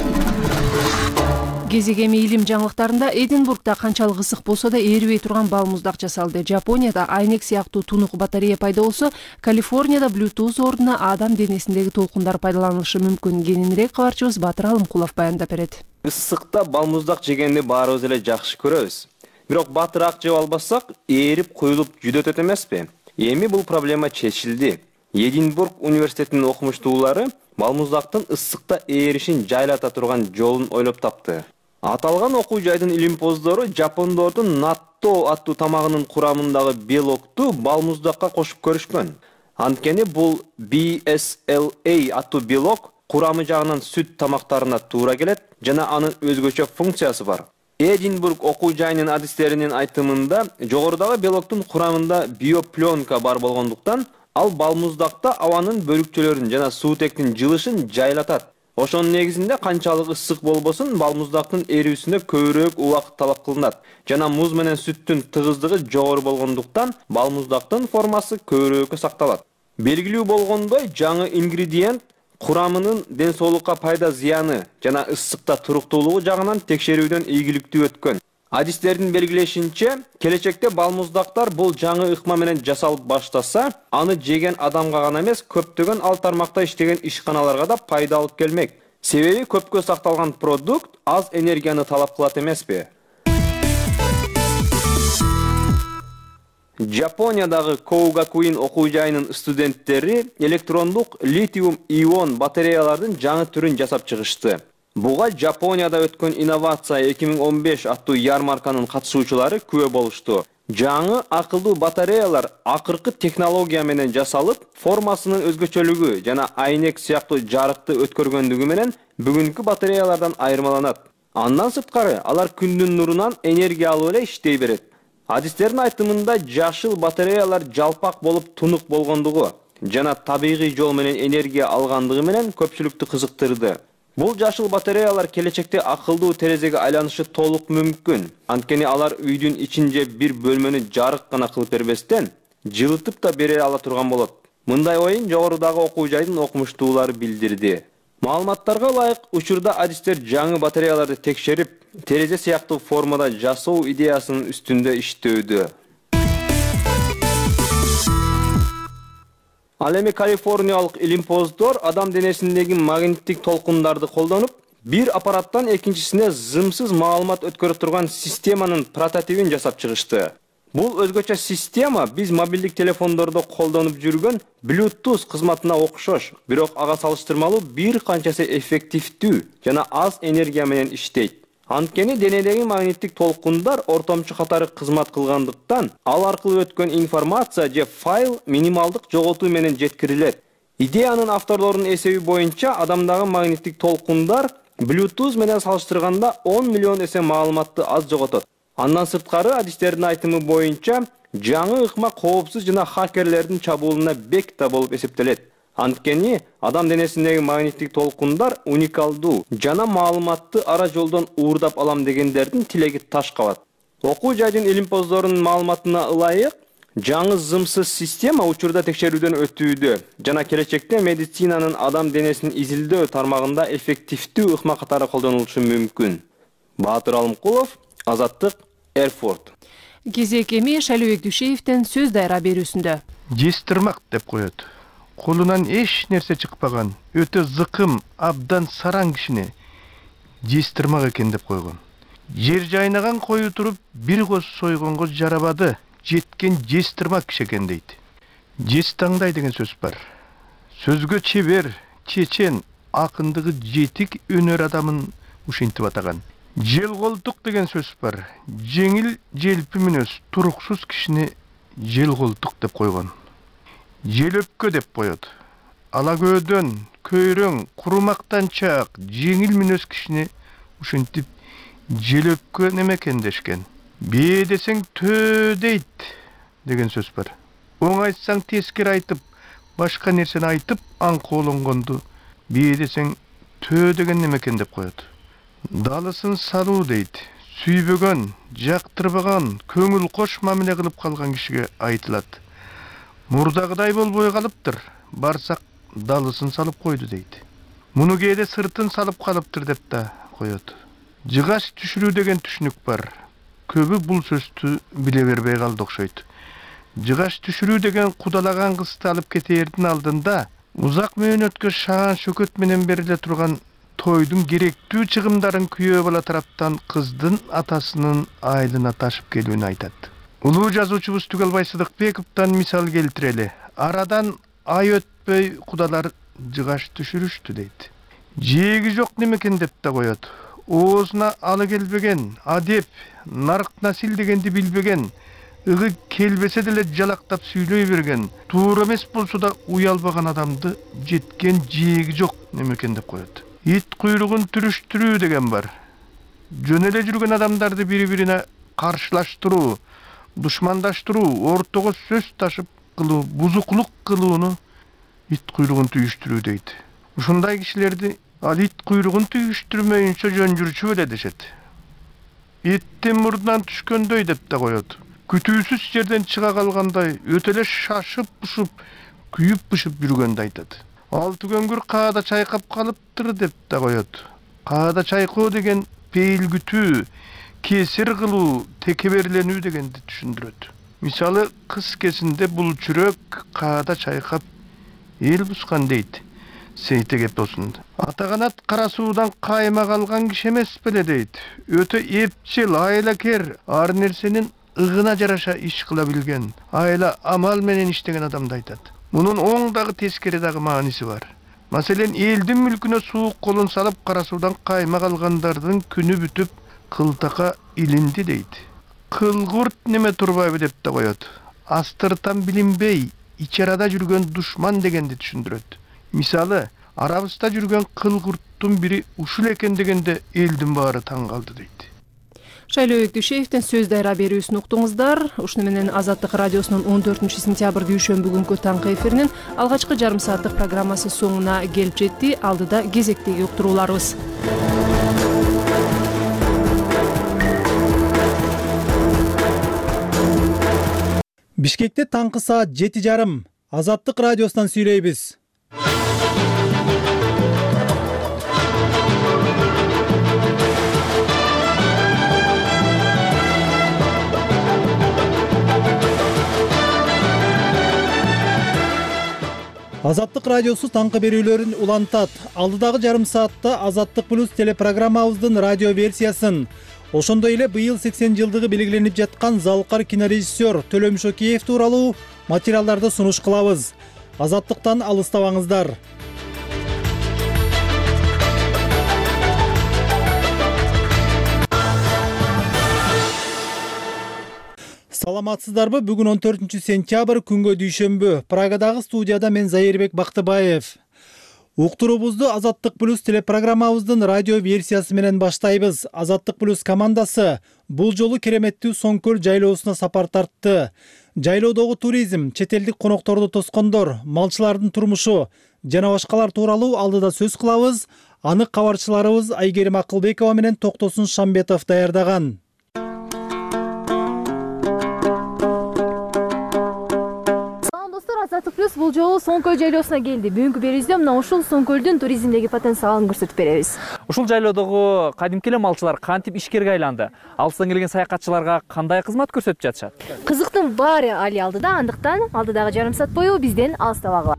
Кезегеми илим жаңылыктарында Эдинбургда канчалык ысык болсо да эрибей турган балмуздак жасалды. Жапонияда айнек сыяктуу тунук батарея пайда болсо, Калифорнияда Bluetooth ордуна адам денесиндеги толкундар пайдаланылышы мүмкүн. Кененирээк кабарчыбыз Батыр Алымкулов баяндап берет. Ысыкта балмуздак жегенди баарыбыз эле жакшы көрөбүз. Бирок батыраак жеп албасак, эрип куюлуп жүдөтөт эмеспи? Эми бул проблема чечилди. Эдинбург университетинин окумуштуулары балмуздактын ысыкта эришин жайлата турган жолун ойлоп тапты. Аталган окуу жайдын илимпоздору жапондордун натто аттуу тамагынын курамындагы белокту балмуздакка кошуп көрүшкөн. Анткени бул би эс эл а аттуу белок курамы жагынан сүт тамактарына туура келет жана анын өзгөчө функциясы бар. Эдинбург окуу жайынын адистеринин айтымында жогорудагы белоктун курамында биопленка бар болгондуктан ал балмуздакта абанын бөлүкчөлөрүн жана суутектин жылышын жайлатат. Ошонун негизинде канчалык ысык болбосун балмуздактын эрүүсүнө көбүрөөк убакыт талап кылынат жана муз менен сүттүн тыгыздыгы жогору болгондуктан балмуздактын формасы көбүрөөккө сакталат. Белгилүү болгондой, жаңы ингредиент курамынын ден соолукка пайда зыяны жана ысыкта туруктуулугу жагынан текшерүүдөн ийгиликтүү өткөн. Адистердин белгилешинче, келечекте балмуздактар бул жаңы ыкма менен жасалып баштаса, аны жеген адамга гана эмес, көптөгөн ал тармакта иштеген ишканаларга да пайда алып келмек. Себеби көпкө сакталган продукт аз энергияны талап кылат эмеспи? Жапониядагы Коугакуин окуу жайынын студенттери электрондук литиум-ион батареялардын жаңы түрүн жасап чыгышты. Буга Жапонияда өткөн инновация эки миң он беш аттуу ярмарканын катышуучулары күбө болушту. Жаңы акылдуу батареялар акыркы технология менен жасалып, формасынын өзгөчөлүгү жана айнек сыяктуу жарыкты өткөргөндүгү менен бүгүнкү батареялардан айырмаланат. Андан сырткары алар күндүн нурунан энергия алып эле иштей берет. Адистердин айтымында жашыл батареялар жалпак болуп тунук болгондугу жана табигый жол менен энергия алгандыгы менен көпчүлүктү кызыктырды. Бул жашыл батареялар келечекте акылдуу терезеге айланышы толук мүмкүн. Анткени алар үйдүн ичин же бир бөлмөнү жарык гана кылып бербестен, жылытып да бере ала турган болот. Мындай оюн жогорудагы окуу жайдын окумуштуулары билдирди. Маалыматтарга ылайык, учурда адистер жаңы батареяларды текшерип, терезе сыяктуу формада жасоо идеясынын үстүндө иштөөдө. Ал эми калифорниялык илимпоздор адам денесиндеги магниттик толкундарды колдонуп, бир аппараттан экинчисине зымсыз маалымат өткөрө турган системанын прототипин жасап чыгышты. Бул өзгөчө система биз мобилдик телефондордо колдонуп жүргөн Bluetooth кызматына окшош, бирок ага салыштырмалуу бир канчасы эффективдүү жана аз энергия менен иштейт. Анткени денедеги магниттик толкундар ортомчу катары кызмат кылгандыктан, ал аркылуу өткөн информация же файл минималдык жоготуу менен жеткирилет. Идеянын авторлорунун эсеби боюнча, адамдагы магниттик толкундар Bluetooth менен салыштырганда он миллион эсе маалыматты аз жоготот. Андан сырткары, адистердин айтымы боюнча, жаңы ыкма коопсуз жана хакерлердин чабуулуна бек да болуп эсептелет. Анткени адам денесиндеги магниттик толкундар уникалдуу жана маалыматты ара жолдон уурдап алам дегендердин тилеги таш кабат. Окуу жайдын илимпоздорунун маалыматына ылайык, жаңы зымсыз система учурда текшерүүдөн өтүүдө жана келечекте медицинанын адам денесин изилдөө тармагында эффективдүү ыкма катары колдонулушу мүмкүн. Баатыр Алымкулов, Азаттык, Эрфурт. Кезек эми Шалыбек Дүйшеевден сөз дайра берүүсүндө. Жестирмак деп коет. Колунан эч нерсе чыкпаган, өтө зыкым, абдан сараң кишине жестирмак экен деп койгон. Жер жайнаган кою туруп, бир коз сойгонго жарабады, жеткен жестирмак киши экен дейт. Жес таңдай деген сөз бар. Сөзгө чебер, чечен, акындыгы жетик өнөр адамын ушинтип атаган. Желголтук деген сөз бар. Жеңил желпи мүнөз, туруксуз кишини желголтук деп койгон. Желөпкө деп коет. Алагөөдөн, көйрөң, курумактанчак, жеңил мүнөз кишини ушинтип желөпкө немекен дешкен. Бээ десең төө дейт деген сөз бар. Оң айтсаң тескери айтып, башка нерсени айтып, аңкоолонгонду бээ десең төө деген немекен деп коет. Далысын салуу дейт. Сүйбөгөн, жактырбаган, көңүл кош мамиле кылып калган кишиге айтылат. Мурдагыдай болбой калыптыр. Барсак далысын салып койду дейт. Муну кээде сыртын салып калыптыр деп да коет. Жыгаш түшүрүү деген түшүнүк бар. Көбү бул сөздү биле бербей калды окшойт. Жыгаш түшүрүү деген кудалаган кызды алып кетээрдин алдында узак мөөнөткө шаан шөкөт менен бериле турган тойдун керектүү чыгымдарын күйөө бала тараптан кыздын атасынын айылына ташып келүүнү айтат. Улуу жазуучубуз Түгелбай Сыдыкбековдон мисал келтирели. Арадан ай өтпөй кудалар жыгаш түшүрүштү дейт. Жээги жок немекен деп да коет. Оозуна алы келбеген, адеп, нарк насил дегенди билбеген, ыгы келбесе деле жалактап сүйлөй берген, туура эмес болсо да уялбаган адамды жеткен жээги жок немекен деп коет. Ит куйругун түрүштүрүү деген бар. Жөн эле жүргөн адамдарды бири-бирине каршылаштыруу, душмандаштыруу, ортого сөз ташып кылуу, бузуклук кылууну ит куйругун түйүштүрүү дейт. Ушундай кишилерди ал ит куйругун түйүштүрмөйүнчө жөн жүрчү беле дешет. Иттин мурдунан түшкөндөй деп да коет. Күтүүсүз жерден чыга калгандай, өтө эле шашып-бушуп, күйүп-бышып жүргөндү айтат. Алты көңгүр каада чайкап калыптыр деп да коет. Каада чайкоо деген пейилгүтүү, кесир кылуу, текеберленүү дегенди түшүндүрөт. Мисалы, кыз кезинде бул чүрөк каада чайкап эл бускан дейт. Сейтеге досунда. Атаганат кара суудан каймак алган киши эмес беле дейт. Өтө эпчил, айлакер, ар нерсенин ыгына жараша иш кыла билген, айла амал менен иштеген адамды айтат. Мунун оң дагы тескери дагы мааниси бар. Маселен, элдин мүлкүнө суук колун салып кара суудан каймак алгандардын күнү бүтүп, кылтака илинди дейт. Кылгурт неме турбайбы деп да коет. Астыртан билинбей, ичарада жүргөн душман дегенди түшүндүрөт. Мисалы, арабызда жүргөн кылгурт улуттун бири ушул экен дегенде элдин баары таң калды дейт. Шайлоо Дүйшеевден сөз дайра берүүсүн уктуңуздар. Ушуну менен Азаттык радиосунун он төртүнчү сентябрь дүйшөмбү күнгү таңкы эфиринин алгачкы жарым сааттык программасы соңуна келип жетти. Алдыда кезектеги уктурууларыбыз. Бишкекте таңкы саат жети жарым. Азаттык радиосунан сүйлөйбүз. Азаттык радиосу таңкы берүүлөрүн улантат. Алдыдагы жарым саатта Азаттык плюс телепрограммабыздын радио версиясын, ошондой эле быйыл сексен жылдыгы белгиленип жаткан залкар кинорежиссер Төлөм Шокеев тууралуу материалдарды сунуш кылабыз. Азаттыктан алыстабаңыздар. Саламатсыздарбы? Бүгүн он төртүнчү сентябрь күнгө дүйшөмбү. Прагадагы студияда мен Зайырбек Бактыбаев. Уктуруубузду Азаттык плюс телепрограммабыздын радио версиясы менен баштайбыз. Азаттык плюс командасы бул жолу кереметтүү Соңкөл жайлоосуна сапар тартты. Жайлоодогу туризм, чет элдик конокторду тоскондор, малчылардын турмушу жана башкалар тууралуу алдыда сөз кылабыз. Анык кабарчыларыбыз Айгерим Акылбекова менен Токтосун Шамбетов даярдаган. Азаттык плюс бул жолу Соңкөл жайлоосуна келди. Бүгүнкү берүүбүздө мына ушул Соңкөлдүн туризмдеги потенциалын көрсөтүп беребиз. Ушул жайлоодогу кадимки эле малчылар кантип ишкерге айланды? Алыстан келген саякатчыларга кандай кызмат көрсөтүп жатышат? Кызыктын баары али алдыда, андыктан алдыдагы жарым саат бою бизден алыстабагыла.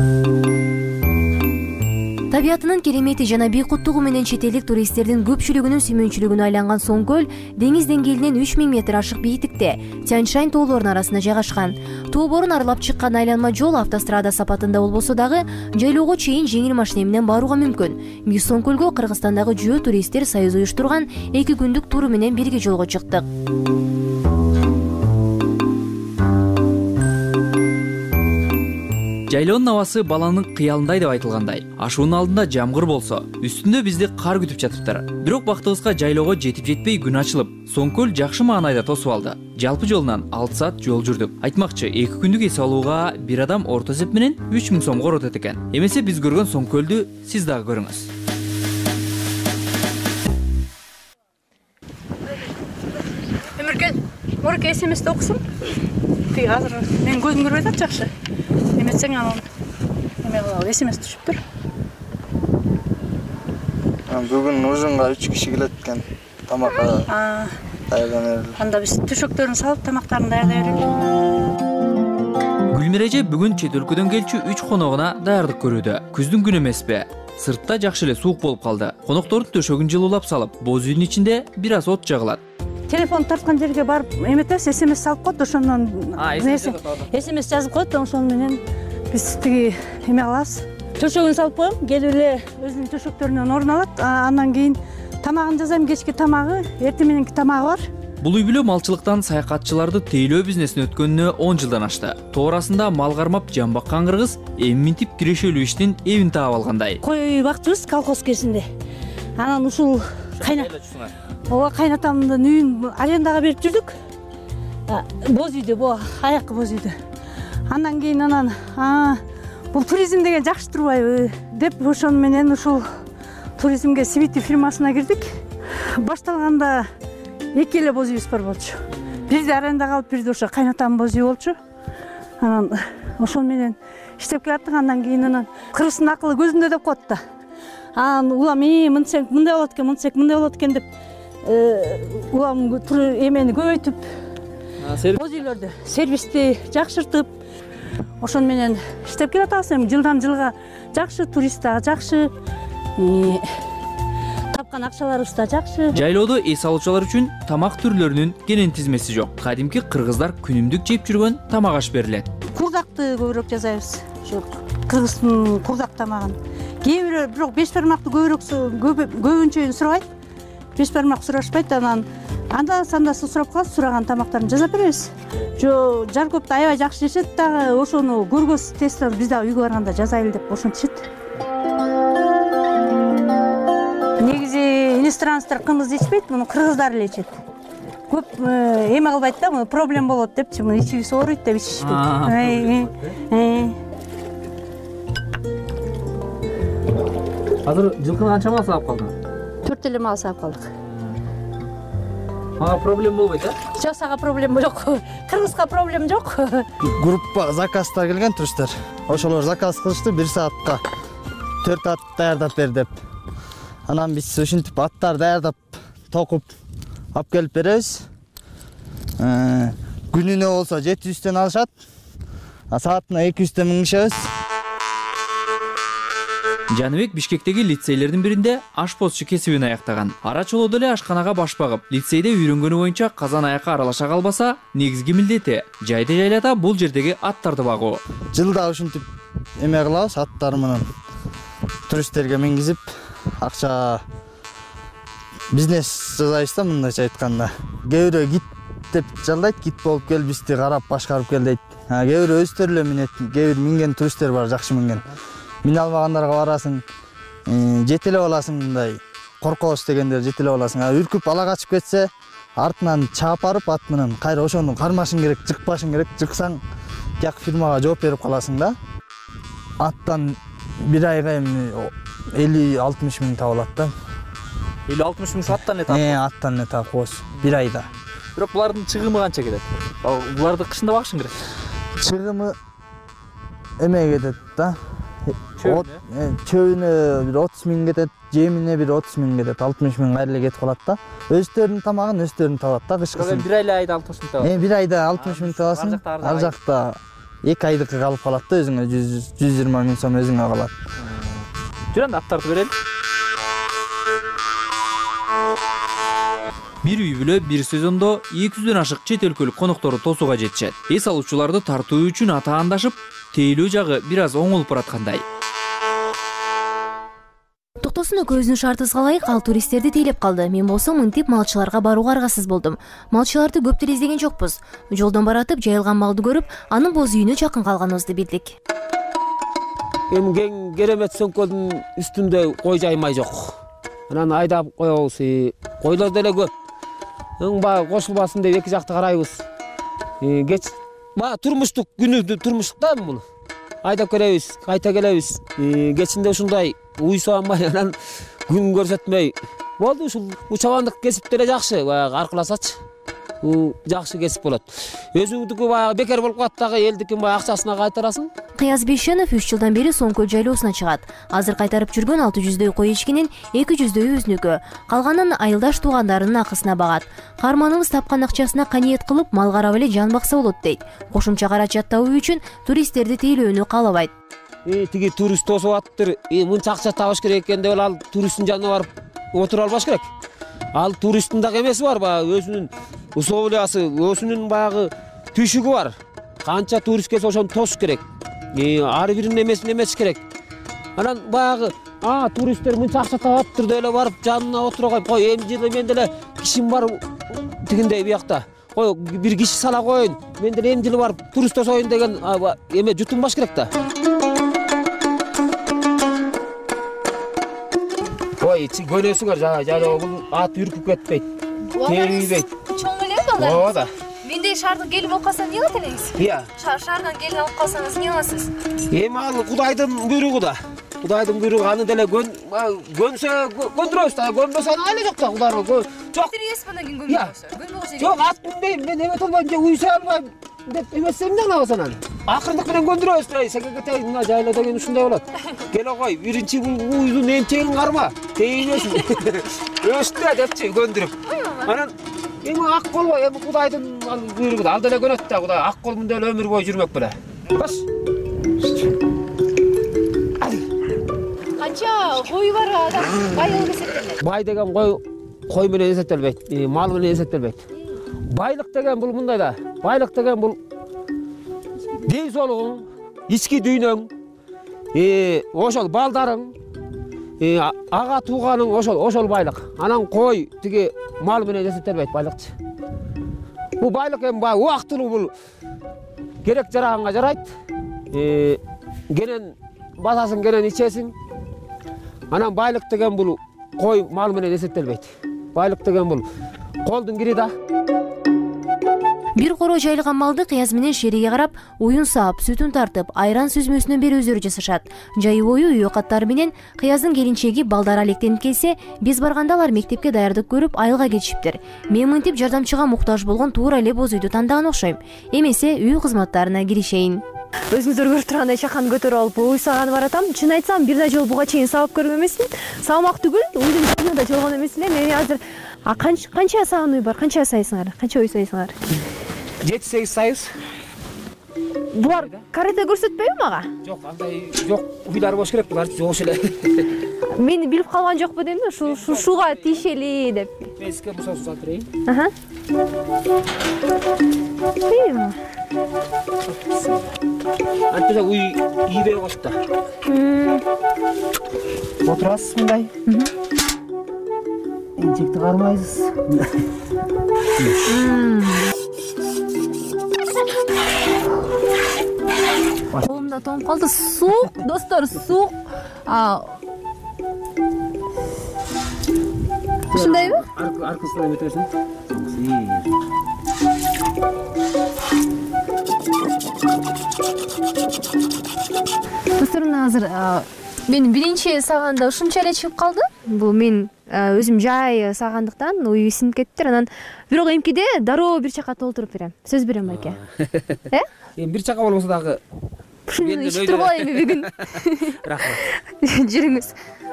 Табиятынын керемети жана бейкуттугу менен чет элдик туристтердин көпчүлүгүнүн сүймөнчүлүгүнө айланган Соңкөл деңиз деңгээлинен үч миң метр ашык бийиктикте Тянь-Шань тоолорунун арасында жайгашкан. Тоо борун аралап чыккан айланма жол автострада сапатында болбосо дагы жайлоого чейин жеңил машина менен барууга мүмкүн. Биз Соңкөлгө Кыргызстандагы Жөө туристтер союзу уюштурган эки күндүк туру менен бирге жолго чыктык. Жайлоонун абасы баланын кыялындай деп айтылгандай. Ашуунун алдында жамгыр болсо, үстүндө бизди кар күтүп жатыптыр. Бирок бактыбызга жайлоого жетип жетпей күн ачылып, Соңкөл жакшы маанайда тосуп алды. Жалпы жолунан алты саат жол жүрдүк. Айтмакчы, эки күндүк эс алууга бир адам орто эсеп менен үч миң сомго оротот экен. Эмесе биз көргөн Соңкөлдү сиз дагы көрүңүз. Өмүркөн, мурк эсеместе окусуң. Тиги азыр мен көзүм көрбөй атат жакшы. Эметсең анан эме кылалы, эсемес түшүптүр. Бүгүн ужунга үч киши келет экен. Тамакка даярданып. Анда биз төшөктөрүн салып, тамактарын даярдай берели. Гүлмиреже бүгүн чет өлкөдөн келчү үч коногуна даярдык көрүүдө. Күздүн күнү эмеспи? Сыртта жакшы эле суук болуп калды. Коноктордун төшөгүн жылуулап салып, боз үйдүн ичинде бир аз от жагылат. Телефон тарткан жерге барып эметес, эсемес салып коет, ошондон эсемес жазып коет, ошону менен биз тиги эме кылабыз. Төшөгүн салып коем, келип эле өзүнүн төшөктөрүнөн орун алат. Андан кийин тамагын жазайм, кечки тамагы, эртең мененки тамагы бар. Бул үй бүлө малчылыктан саякатчыларды тейлөө бизнесине өткөнүнө он жылдан ашты. Тоо арасында мал кармап жан баккан кыргыз эми минтип кирешелүү иштин эбин таап алгандай. Кой бактыбыз колхоз кезинде. Анан ушул кайна Ооба, кайнатамдын үйүн арендага берип жүрдүк. Боз үйдө, бу аяккы боз үйдө. Андан кийин анан бул туризм деген жакшы турбайбы деп ошону менен ушул туризмге Свити фирмасына кирдик. Башталганда эки эле боз үйүбүз бар болчу. Бирди арендага алып, бирди ошо кайнатамдын боз үйү болчу. Анан ошону менен иштеп келаттык. Андан кийин анан кыргыздын акылы көзүндө деп коет да. Анан улам мынтсек мындай болот экен, мынтсек мындай болот экен деп улам эмени көбөйтүп, боз үйлөрдү сервисти жакшыртып, ошону менен иштеп келатабыз. Эми жылдан жылга жакшы, турист дагы жакшы, тапкан акчаларыбыз да жакшы. Жайлоодо эс алуучулар үчүн тамак түрлөрүнүн кенен тизмеси жок. Кадимки кыргыздар күнүмдүк жеп жүргөн тамак аш берилет. Курдакты көбүрөөк жасайбыз. Ошо кыргыздын курдак тамагын. Кээ бирөө бирок беш бармакты көбүрөөк көбүнчө сурабайт. Беш бармак сурашпайт, анан анда санда сурап калат, сураган тамактарын жасап беребиз. Жо жар көптү аябай жакшы жешет дагы, ошону көргөз тесттен биз дагы үйгө барганда жасайлы деп ошентишет. иностранецтер кымыз ичпейт, муну кыргыздар эле ичет. Көп эме кылбайт да, муну проблем болот депчи, муну ичибиз ооруйт деп ичишпейт. Азыр жылкыны канча мал саап калдың? төрт эле мал саап калдык. Ага, проблем болбойт, э? Жок, сага проблема жок. Кыргызга проблема жок. Группа заказдар келген туристтер. Ошолор заказ кылышты, бир саатка төрт ат даярдап бер деп. Анан биз ушинтип аттар даярдап, токуп алып келип беребиз. Күнүнө болсо жети жүздөн алышат. А саатына эки жүздөн миңишебиз. Жаныбек Бишкектеги лицейлердин биринде ашпозчу кесибин аяктаган. Ара чолодо эле ашканага баш багып, лицейде үйрөнгөнү боюнча казан аякка аралаша калбаса, негизги милдети жайды жайлата бул жердеги аттарды багуу. Жылда ушинтип эме кылабыз, аттар менен туристтерге мингизип, акча бизнес жасайбыз да, мындайча айтканда. Кээ бирөө гид деп жалдайт, гид болуп кел бизди карап башкарып кел дейт. Кээ бирөө өздөрү эле минет, кээ бир минген туристтер бар, жакшы минген. Мине албагандарга барасың, жетелеп аласың, мындай коркобуз дегендер жетелеп аласың. Үркүп ала качып кетсе, артынан чаап барып ат менен кайра ошону кармашың керек, жыкпашың керек. Жыксаң, тияк фирмага жооп берип каласың да. Аттан бир айга эми элүү алтымыш миң табылат да. элүү алтымыш миң аттан эле Э, аттан эле таап коебуз бир айда. Бирок булардын чыгымы канча кетет? Буларды кышында багышың керек. Чыгымы эме кетет да. Чөбүнө бир отуз миң кетет, жемине бир отуз миң кетет, алтымыш миң кайра эле кетип калат да. Өздөрүнүн тамагын өздөрүн табат да, кышкысын. Бир айда алтымыш миң табасың. Э, бир айда алтымыш миң табасың. Ар жакта эки айдыкы калып калат да, өзүңө жүз жыйырма миң сом өзүңө калат. Жүр анда аттарды берели. Бир үй бүлө бир сезондо эки жүздөн ашык чет өлкөлүк конокторду тосууга жетишет. Эс алуучуларды тартуу үчүн атаандашып, тейлөө жагы бир аз оңолуп бараткандай. Токтосун экөөбүздүн шартыбызга ылайык ал туристтерди тейлеп калды. Мен болсом мынтип малчыларга барууга аргасыз болдум. Малчыларды көп деле издеген жокпуз. Жолдон баратып жайылган малды көрүп, анын боз үйүнө жакын калганыбызды билдик. Эми кең керемет сөңкөлдүн үстүндө кой жаймай жок. Анан айдап коебуз. Койлор деле көп. Эң баягы кошулбасын деп эки жакты карайбыз. Кеч баягы турмуштук күнү турмуштук да бул. Айдап келебиз, кайта келебиз. Кечинде ушундай уйсанбай анан күн көрсөтмөй болду. Ушул учабандык кесип деле жакшы, баягы аркыласачы. Жакшы кесип болот. Өзүңдүкү баягы бекер болуп калат дагы, элдикин баягы акчасына кайтарасың. Кыяз Бейшенов үч жылдан бери Соңкөл жайлоосуна чыгат. Азыр кайтарып жүргөн алты жүздөй кой эчкинин эки жүздөйү өзүнүкү. Калганын айылдаш туугандарынын акысына багат. Каарманыбыз тапкан акчасына каниет кылып мал карап эле жан бакса болот дейт. Кошумча каражат табуу үчүн туристтерди тейлөөнү каалабайт. Тиги турист тосуп атыптыр. Мынча акча табыш керек экен деп ал туристтин жанына барып отура албаш керек. Ал туристтин дагы эмеси бар, баягы өзүнүн условиясы, өзүнүн баягы түйшүгү бар. Канча турист келсе ошону тосуш керек. Ар биринин эмесин эмесиш керек. Анан баягы а туристтер мынча акча табаптыр деп эле барып жанына отура коюп, кой эми жылы мен деле кишим бар тигиндей биякта. Кой бир киши сала коюн, мен деле эми жылы барып турист тосоюн деген эме жутулбаш керек да. Ой, көнөсүңөр жайлоо бул ат үркүп кетпейт. Тейлбейт. Чоң эле балдар. Ооба да. Мендей шаардын келип алып калсам эмне кылат элеңиз? Ия. Шаардан келип алып калсаңыз эмне кыласыз? Эми ал Кудайдын буйругу да. Кудайдын буйругу, аны деле көнсө көндүрөбүз да, көнбөсө айла жок да Кудайга. Жок. Тиресиз мындан кийин көнбөсө. Көнбөгө Жок, ат минбейм, мен эме толбойм, же уйсай албайм деп эмесем эмне кылабыз анан? Акырындык менен көндүрөбүз да, сеге кетейин, мына жайла деген ушундай болот. Келе кой, биринчи бул уйдун эмчегин карма, тиймесин. Өстү депчи көндүрүп. Анан эми ак болбой, эми Кудайдын буйругу да, ал деле көнөт да, Кудай ак колмун деле өмүр бою жүрмөк беле. Баш. Канча кой бар адам бай болуп эсептелет? Бай деген кой кой менен эсептелбейт, мал менен эсептелбейт. Байлык деген бул мындай да. Байлык деген бул ден соолугуң, ички дүйнөң, ошол балдарың, ага тууганың ошол ошол байлык. Анан кой тиги мал менен эсептелбейт байлыкчы. Бул байлык эми баягы убактылуу, бул керек жараганга жарайт. Кенен басасың, кенен ичесиң. Анан байлык деген бул кой мал менен эсептелбейт. Байлык деген бул колдун кири да. Бир коро жайылган малды кыяз менен шериге карап, уюн саап, сүтүн тартып, айран сүзмөсүнөн бери өздөрү жасашат. Жайы бою үй окаттары менен кыяздын келинчеги балдары алектенип келсе, биз барганда алар мектепке даярдык көрүп айылга кетишиптир. Мен мынтип жардамчыга муктаж болгон туура эле боз үйдү тандаган окшойм. Эмесе үй кызматтарына киришейин. Өзүңүздөр көрүп тургандай чакан көтөрүп алып уй саганы баратам. Чын айтсам, бир да жолу буга чейин саап көргөн эмесмин. Саамак түгүл, уйдун үстүнө да жолгон эмес эле. Мен азыр канча саган уй бар? Канча сайсыңар? Канча уй сайсыңар? жети сегиз сайыз. Булар карата көрсөтпөйбү мага? Жок, андай жок, уйлар болуш керек, булар жок эле. Мени билип калган жокпу дейм да, ушул шуга тиешели деп. Мен сизге мусал сузат берейин. Аха. Дейм. Антеже уй ийбей коюп да. Отурасыз мындай. Энчекти кармайсыз. Колумда тоңуп калды. Суук, достор, суук. Ушундайбы? Аркасынан өтө берсең. Достор, мына азыр мен биринчи саганда ушунча эле чыгып калды. Бул мен өзүм жай сагандыктан уй синип кетиптир. Анан бирок эмкиде дароо бир чака толтуруп берем. Сөз берем байке. Э? Эми бир чака болбосо дагы ушуну ичип тургула эми бүгүн. Рахмат. Жүрүңүз.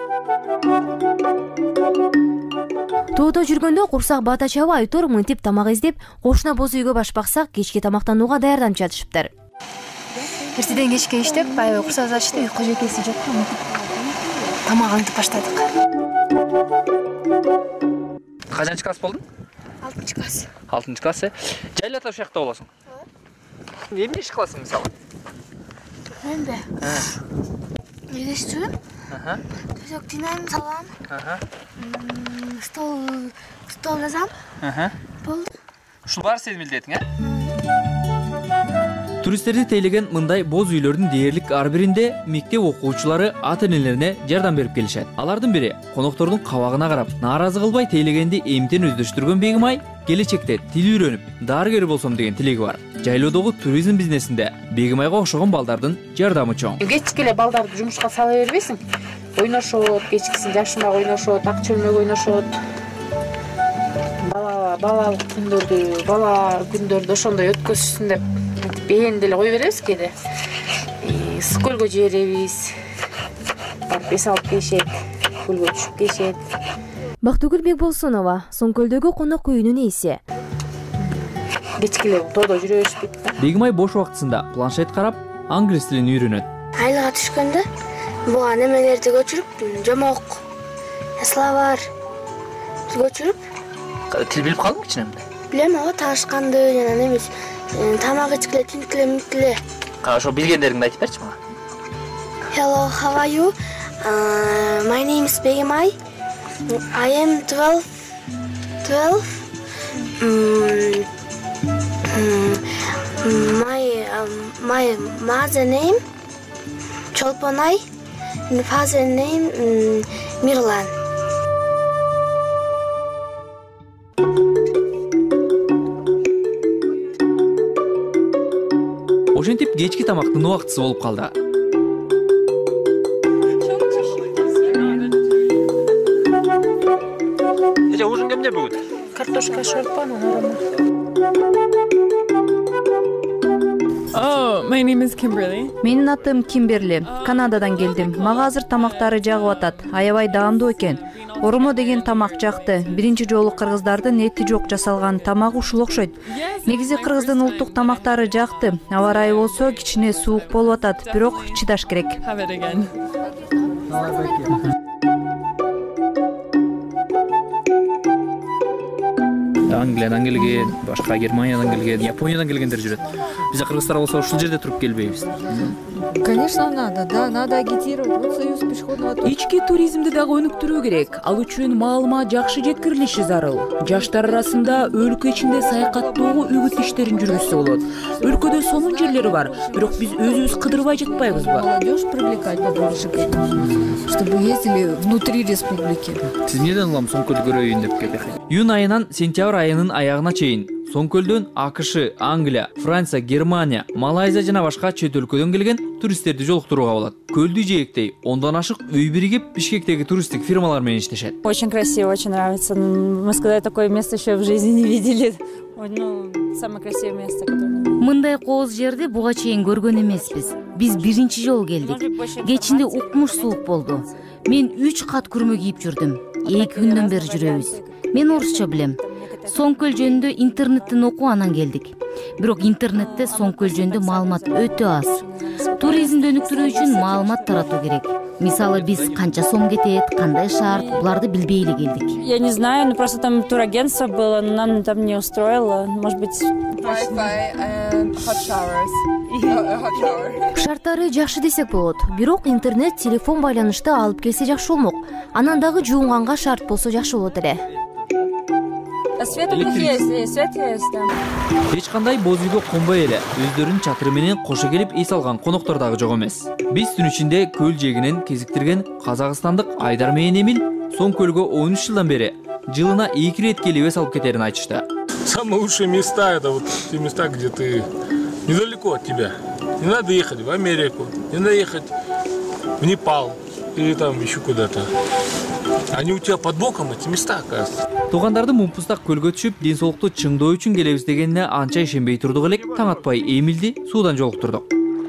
Тоодо жүргөндө курсак бата чабай тур мынтип тамак издеп, кошуна боз үйгө баш баксак, кечки тамактанууга даярданып жатышыптыр. Эртеден кечке иштеп, аябай курсагыбыз ачты, уйку жекеси жок. Тамак антып баштадык. Качанчы класс болдуң? алтынчы класс. алтынчы класс. Жайлата ушул жакта болосуң. Эмне иш кыласың мисалы? Менде. Элестирем. Аха. Төсөк тинайм, салам. Аха. Стол, стол жазам. Аха. Болду. Ушул баары сенин милдетиң, э? Туристтерди тейлеген мындай боз үйлөрдүн дээрлик ар биринде мектеп окуучулары ата-энелерине жардам берип келишет. Алардын бири коноктордун кабагына карап, нааразы кылбай тейлегенди эмтен өздөштүргөн Бегимай келечекте тил үйрөнүп, дарыгер болсом деген тилеги бар. Жайлоодогу туризм бизнесинде Бегимайга окшогон балдардын жардамы чоң. Кечке эле балдарды жумушка сала бербейсиң. Ойношот, кечкисин жашынак ойношот, ак чөлмөк ойношот. Бала балалык күндөрдү, бала күндөрдү ошондой өткөзүшсүн деп бээни деле кое беребиз кээде. Көлгө жиберебиз. Барып эс алып келишет, көлгө түшүп келишет. Бактыгүл Бекболсунова, Соңкөлдөгү конок үйүнүн ээси. Кечкеле тоодо жүрөбүз. Бегимай бош убактысында планшет карап, англис тилин үйрөнөт. Айылга түшкөндө буга немелерди көчүрүп, жомок, словарь көчүрүп. Тил билип калдың кичинемде? Билем, ага таашканды жана немес, тамак ичкиле, тинткиле, минткиле. Ошо билгендериңди айтып берчи мага. Hello, how are you? Uh, my name is Begimai. I am twelve. twelve. Um, um, my um, my mother name Cholponai, and father name um, Mirlan. Ошентип кечки тамактын убактысы болуп калды. Эже ужин кемде бүгүн? Картошка шорпа, норма. Oh, my name is Kimberly. Менин атым Кимберли. Канададан келдим. Мага азыр тамактары жагып атат. Аябай даамдуу экен. Оромо деген тамак жакты. Биринчи жолу кыргыздардын эти жок жасалган тамагы ушул окшойт. Негизи кыргыздын улуттук тамактары жакты. Аба ырайы болсо кичине суук болуп атат, бирок чыдаш керек. Have it again. Англиядан келген, башка Германиядан келген, Япониядан келгендер жүрөт. Биз кыргыздар болсо ушул жерде туруп келбейбиз. Конечно, надо, да, надо агитировать. Вот союз пешеходного. Ички туризмди дагы өнүктүрүү керек. Ал үчүн маалымат жакшы жеткирилиши зарыл. Жаштар арасында өлкө ичинде саякаттоого үгүт иштерин жүргүзсө болот. Өлкөдө сонун жерлери бар, бирок биз өзүбүз кыдырбай жатпайбызбы? Молодежь привлекать побольше, чтобы ездили внутри республики. Сиз эмнеден улам Соңкөлдү көрөйүн деп келдик? Июнь айынан сентябрь айынын аягына чейин Соңкөлдөн АКШ, Англия, Франция, Германия, Малайзия жана башка чет өлкөдөн келген туристтерди жолуктурууга болот. Көлдү жээктей ондон ашык үй биригип Бишкектеги туристтик фирмалар менен иштешет. Очень красиво, очень нравится. Мы сказать, такое место еще в жизни не видели. Ну, самое красивое место, которое... Мындай кооз жерди буга чейин көргөн эмеспиз. Биз биринчи жолу келдик. Кечинде укмуш суук болду. Мен үч кат күрмө кийип жүрдүм. эки күндөн бери жүрөбүз. Мен орусча билем. Соңкөл жөнүндө интернеттен окуп анан келдик. Бирок интернетте Соңкөл жөнүндө маалымат өтө аз. Туризмди өнүктүрүү үчүн маалымат таратуу керек. Мисалы, биз канча сом кетет, кандай шарт, буларды билбей эле келдик. Я не знаю, ну просто там турагентство было, но нам там не устроило. Может быть... Шарттары жакшы десек болот. Бирок интернет, телефон байланышты алып келсе жакшы болмок. Анан дагы жуунганга шарт болсо жакшы болот эле. Свет у них есть, свет есть там. Эч кандай боз үйгө конбой эле өздөрүнүн чатыры менен кошо келип эс алган коноктор дагы жок эмес. Биз түн ичинде көл жээгинен кезиктирген казакстандык Айдар менен Эмил Соңкөлгө он үч жылдан бери жылына эки рет келип эс алып кетерин айтышты. Самые лучшие места — это вот те места, где ты недалеко от тебя. Не надо ехать в Америку, не надо ехать в Непал или там еще куда-то. Они у тебя под боком, эти места, оказывается. Туугандарды мумпустак көлгө түшүп, ден соолукту чыңдоо үчүн келебиз дегенине анча ишенбей турдук элек. Таң атпай Эмилди суудан жолуктурдук.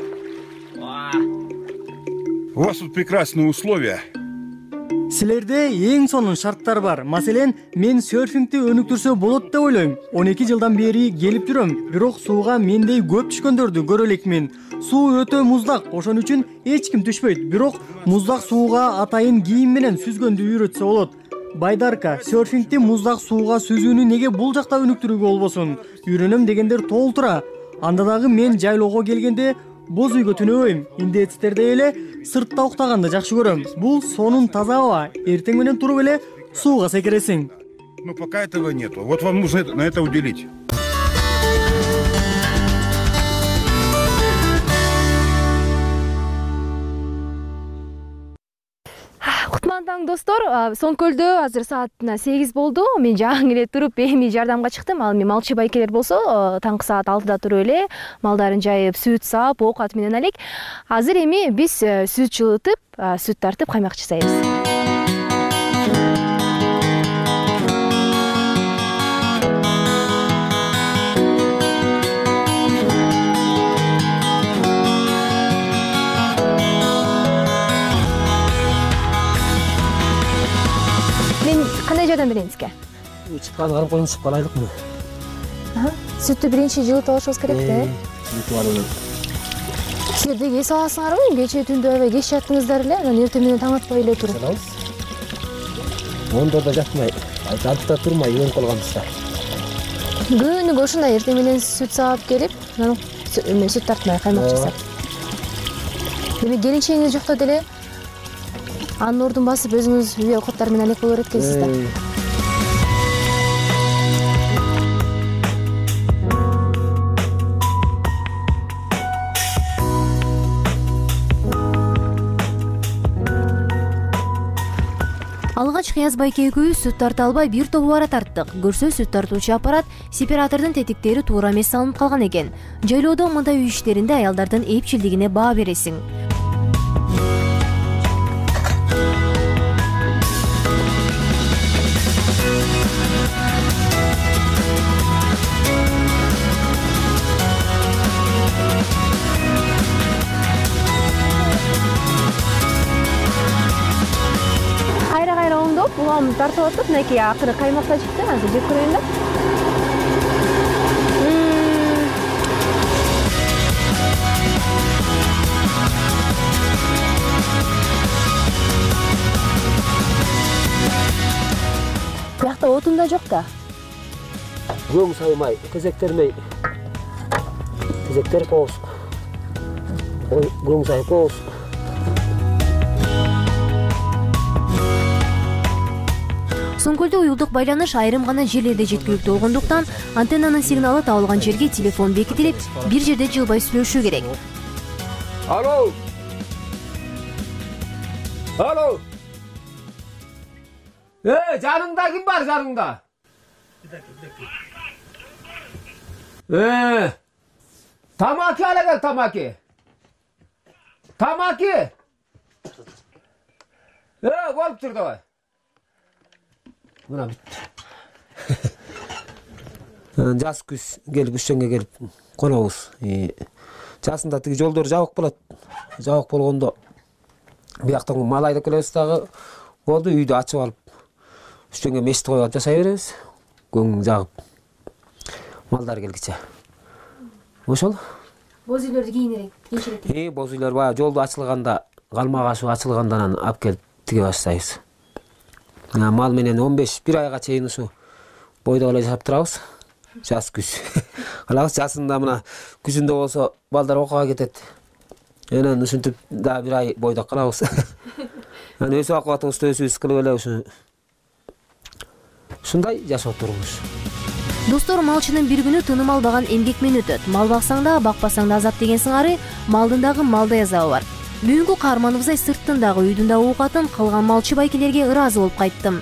У вас тут прекрасные условия. Силерде эң сонун шарттар бар. Маселен, мен серфингди өнүктүрсө болот деп ойлойм. он эки жылдан бери келип жүрөм, бирок сууга мендей көп түшкөндөрдү көрө элекмин. Суу өтө муздак, ошон үчүн эч ким түшпөйт. Бирок муздак сууга атайын кийим менен сүзгөндү үйрөтсө болот. Байдарка, серфингди муздак сууга сүзүүнү неге бул жакта өнүктүрүүгө болбосун? Үйрөнөм дегендер толтура. Анда дагы мен жайлоого келгенде боз үйгө түнөбөйм. Индеецтердей эле сыртта уктаганды жакшы көрөм. Бул сонун таза аба. Эртең менен туруп эле сууга секиресиң. Но пока этого нету. Вот вам нужно на это уделить. Кутман достор, Соңкөлдө азыр саатына сегиз болду. Мен жаңы эле туруп эми жардамга чыктым. Ал эми малчы байкелер болсо таңкы саат алтыда туруп эле малдарын жайып, сүт саап, оокат менен алек. Азыр эми биз сүт жылытып, сүт тартып каймак жасайбыз. Кандай жардам берейин сизге? Чыккан карап коюп чыгып калайлыкмы? Сүттү биринчи жылытып алышыбыз керек да. Жылытып алып. Силер деги эс аласыңарбы? Кечээ түндө аябай кеч жаттыңыздар эле, анан эртең менен таң атпай эле туруп. Ондо да жатмай, алтыда турмай үйрөнүп калганбыз да. Күнүгө ушундай эртең менен сүт саап келип, анан сүт тартмай каймак жасап. Демек келинчегиңиз жокто деле анын ордун басып өзүңүз үй оокаттар менен алек боло берет экенсиз да. Алгач Кыяз байке экөөбүз сүт тарта албай бир тобу бара тарттык. Көрсө сүт тартуучу аппарат сепаратордун тетиктери туура эмес салынып калган экен. Жайлоодо мындай үй иштеринде аялдардын эпчилдигине баа бересиң. Улам тартып атып, мынакей акыры каймакта чыкты. Азыр жеп көрөйүн да. Биякта отун да жок да. Көң салмай, кезектермей тезектер болсун, көң сайып болсун. Соңкөлдө уюлдук байланыш айрым гана жерлерде жеткиликтүү болгондуктан антеннанын сигналы табылган жерге телефон бекитилип, бир жерде жылбай сүйлөшүү керек. Alo. Alo. Ee, canında kim var canında? Ee, tamaki ala gel tamaki. Tamaki. Ee, bolup turdu vay. Buna bitti. Жаз күз келип үчөнгө келип конобуз. Жасында тиги жолдор жабык болот. Жабык болгондо бияктан мал айдап келебиз дагы. Болду үйдү ачып алып үчөнгө мешит коюп жашай беребиз. Көң жагып. Малдар келгиче. Ошол. Боз үйлөрдү кийинерээк, кийинчерээк. Э, боз үйлөр баягы жолду ачылганда, калмак ашып ачылгандан алып келип тиге баштайбыз. Мал менен он беш бир айга чейин ушу бойдо эле жашап турабыз. Жаз күз. Калабыз жазында мына күзүндө болсо балдар окууга кетет. Анан ушинтип да бир ай бойдо калабыз. Анан өз акыбатыбызды өзүбүз кылып эле ушу. Ушундай жашоо турмуш. Достор, малчынын бир күнү тыным албаган эмгек менен өтөт. Мал баксаң да, бакпасаң да азап деген сыңары малдын дагы малдай азабы бар. Бүгүнкү каарманыбыздай сырттын дагы үйдүн да оокатын кылган малчы байкелерге ыраазы болуп кайттым.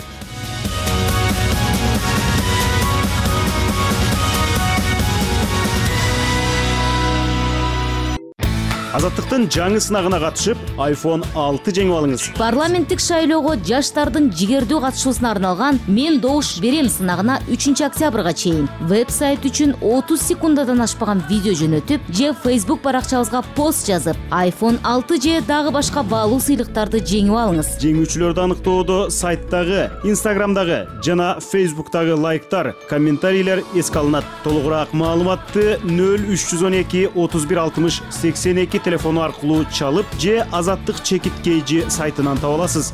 Азаттыктын жаңы сынагына катышып, айфон алты жеңип алыңыз. Парламенттик шайлоого жаштардын жигердүү катышуусуна арналган «Мен добуш берем» сынагына үчүнчү октябрга чейин веб-сайт үчүн отуз секундадан ашпаган видео жөнөтүп, же Facebook баракчабызга пост жазып, айфон алты же дагы башка баалуу сыйлыктарды жеңип алыңыз. Жеңүүчүлөрдү аныктоодо сайттагы, Instagramдагы жана Facebooktагы лайктар, комментарийлер эске алынат. Толугураак маалыматты нөл үч жүз он эки отуз бир алтымыш сексен эки телефону аркылуу чалып же Азаттык чекиткейжи сайтынан таба аласыз.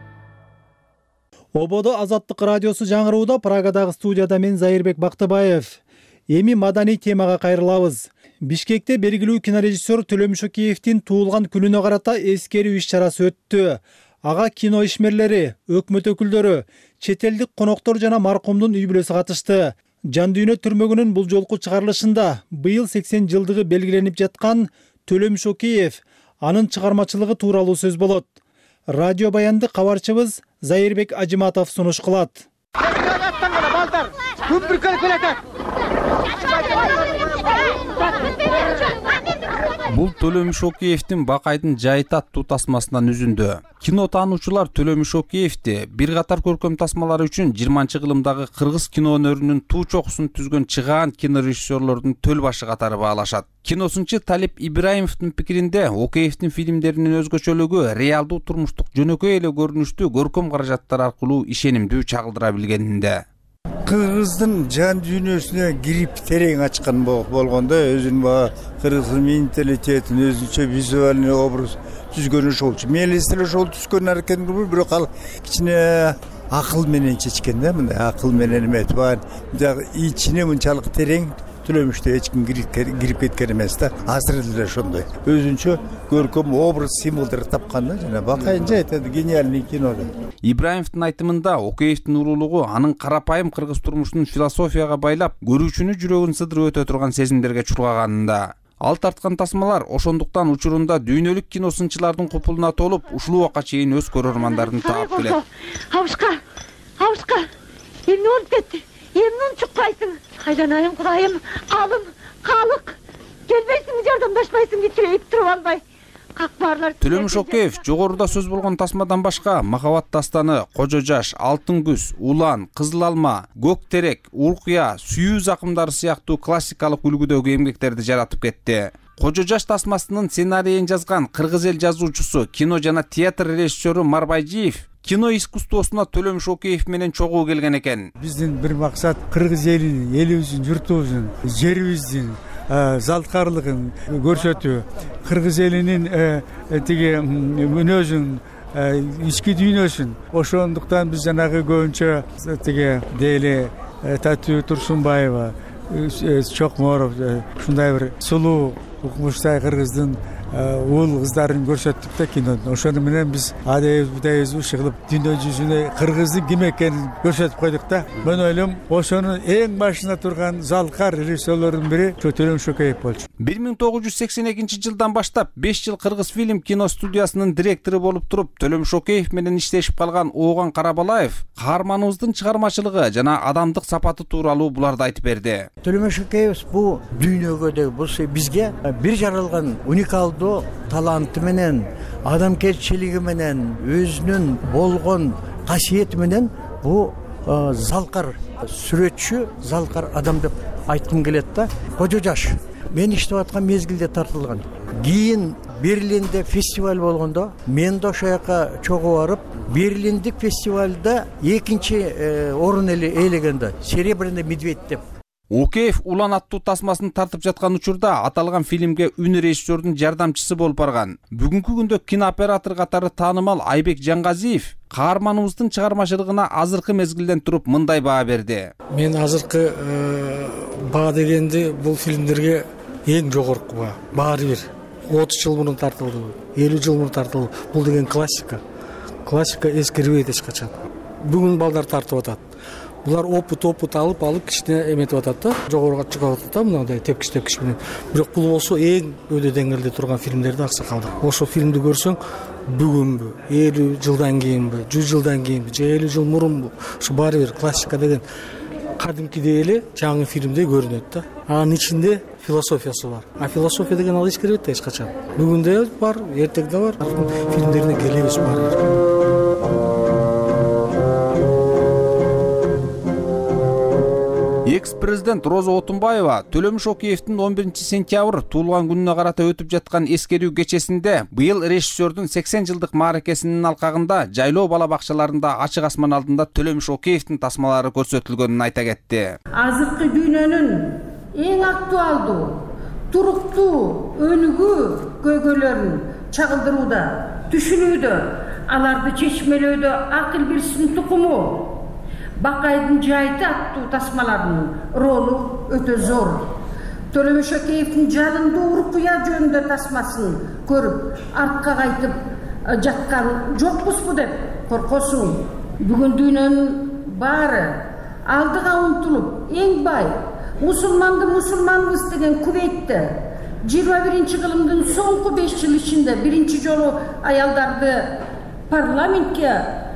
Ободо Азаттык радиосу жаңырууда Прагадагы студияда мен Зайырбек Бактыбаев. Эми маданий темага кайрылабыз. Бишкекте белгилүү кинорежиссер Төлөм Шокеевдин туулган күнүнө карата эскерүү иш-чарасы өттү. Ага кино ишмерлери, өкмөт өкүлдөрү, чет элдик коноктор жана маркумдун үй бүлөсү катышты. Жан дүйнө түрмөгүнүн бул жолку чыгарылышында быйыл сексен жылдыгы белгиленип жаткан Төлөм Шокеев, анын чыгармачылыгы тууралуу сөз болот. Радио баянды кабарчыбыз Зайырбек Ажиматов сунуш кылат. Бул Төлөм Шокеевдин Бакайдын жайыт аттуу тасмасынан үзүндү. Кино таануучулар Төлөм Шокеевди бир катар көркөм тасмалары үчүн жыйырманчы кылымдагы кыргыз кино өнөрүнүн туу чокусун түзгөн чыгаан кинорежиссерлордун төл башы катары баалашат. Киносунчу Талип Ибраимовдун пикиринде Океевдин фильмдеринин өзгөчөлүгү реалдуу турмуштук жөнөкөй эле көрүнүштүү көркөм каражаттар аркылуу ишенимдүү чагылдыра билгенинде. Кыргыздын жан дүйнөсүнө кирип терең ачкан болгондо өзүнүн кыргыз менталитетин өзүнчө визуальный образ түзгөн ошолчу. Мен элестеле ошол түзгөн аракетин кылып, бирок ал кичине акыл менен чечкен да, мындай акыл менен эметип, дагы ичине мынчалык терең Төлөмүштө эч ким кирип кеткен эмес да. Азыр эле ошондой өзүнчө көркөм образ символдор тапкан да, жана Бакайынча айтат, гениальный кино да. Ибраимовдун айтымында Океевдин уруулугу анын карапайым кыргыз турмушунун философияга байлап, көрүүчүнүн жүрөгүн сыдырып өтө турган сезимдерге чургаганында. Ал тарткан тасмалар ошондуктан учурунда дүйнөлүк кино сынчылардын купулуна толуп, ушул убакка чейин өз көрөрмандарын таап келет. Абышка, абышка, эмне болуп кетти? Эмне чукпайсың? Кайданайым кудайым, калым, калык. Келбейсиңби, жардамдашпайсың, тирейтип туруп албай. Какбарлар. Төлөм Шокеев жогоруда сөз болгон тасмадан башка Махабат дастаны, Кожо жаш, Алтын күз, Улан, Кызыл алма, Көк терек, Уркуя, Сүйүү закымдары сыяктуу классикалык үлгүдөгү эмгектерди жаратып кетти. Кожо жаш тасмасынын сценарийин жазган кыргыз эл жазуучусу, кино жана театр режиссеру Марбайжиев кино искусствосуна Төлөм Шокеев менен чогуу келген экен. Биздин бир максат кыргыз элин, элибиздин, журтубуздун, жерибиздин залткарлыгын көрсөтүү, кыргыз элинин тиги мүнөзүн, ички дүйнөсүн. Ошондуктан биз жанагы көбүнчө тиги Дели Татуу Турсунбаева, Чокморов ушундай бир сулуу укмуштай кыргыздын уул кыздарын көрсөттүк да кинодо. Ошону менен биз адайбыз будайбыз уши кылып дүйнө жүзүнө кыргыздын ким экенин көрсөтүп койдук да. Мен ойлойм ошонун эң башында турган залкар режиссерлордун бири Төлөм Шөкеев болчу. бир миң тогуз жүз сексен экинчи жылдан баштап беш жыл Кыргыз фильм кино студиясынын директору болуп туруп, Төлөм Шөкеев менен иштешип калган Ооган Карабалаев каарманыбыздын чыгармачылыгы жана адамдык сапаты тууралуу буларды айтып берди. Төлөм Шөкеев бул дүйнөгө да болсо бизге бир жаралган уникалдуу таланты менен, адамгерчилиги менен, өзүнүн болгон касиети менен бул залкар сүрөтчү, залкар адам деп айткым келет да. Кожо жаш. Мен иштеп аткан мезгилде тартылган. Кийин Берлинде фестиваль болгондо мен да ошол жака чогуу барып, Берлиндик фестивалда экинчи орун ээлеген да. Серебряный медведь деп. Океев улан аттуу тасмасын тартып жаткан учурда аталган фильмге үн режиссердун жардамчысы болуп барган. Бүгүнкү күндө кинооператор катары таанымал Айбек Жаңгазиев каарманыбыздын чыгармачылыгына азыркы мезгилден туруп мындай баа берди. Мен азыркы баа дегенди бул фильмдерге эң жогорку баа. Баары бир отуз жыл мурун тартылды, элүү жыл мурун тартылды. Бул деген классика. Классика эскербейт эч качан. Бүгүн балдар тартып атат. Булар опыт опыт алып алып кичине эметип атат да, жогоруга чыгып атат да, мындай тепкич тепкич менен. Бирок бул болсо эң өдө деңгээлде турган фильмдерди аксакалды. Ошо фильмди көрсөң, бүгүнбү, элүү жылдан кийинби, жүз жылдан кийинби, же элүү жыл мурунбу, ушу баары бир классика деген кадимкидей эле жаңы фильмдей көрүнөт да. Анын ичинде философиясы бар. А философия деген ал эскербейт да эч качан. Бүгүндө бар, эртеңде бар. Фильмдерине келебиз баары. Экс-президент Роза Отунбаева Төлөм Шөкеевдин он биринчи сентябрь туулган күнүнө карата өтүп жаткан эскерүү кечесинде быйыл режиссердун сексен жылдык мааракесинин алкагында жайлоо бала бакчаларында ачык асман алдында Төлөм Шөкеевдин тасмалары көрсөтүлгөнүн айта кетти. Азыркы дүйнөнүн эң актуалдуу, туруктуу, өнүгүү көйгөйлөрүн чагылдырууда, түшүнүүдө, аларды чечмелөөдө акыл бирсин тукуму Бакайдын жайты аттуу тасмаларынын ролу өтө зор. Төлөм Шөкеевдин жалындуу уркуя жөнүндө тасмасын көрүп, артка кайтып жаткан жокпузбу деп коркосуң. Бүгүн дүйнөнүн баары алдыга умтулуп, эң бай мусулманды мусулманбыз деген Кувейтте жыйырма биринчи кылымдын соңку беш жыл ичинде биринчи жолу аялдарды парламентке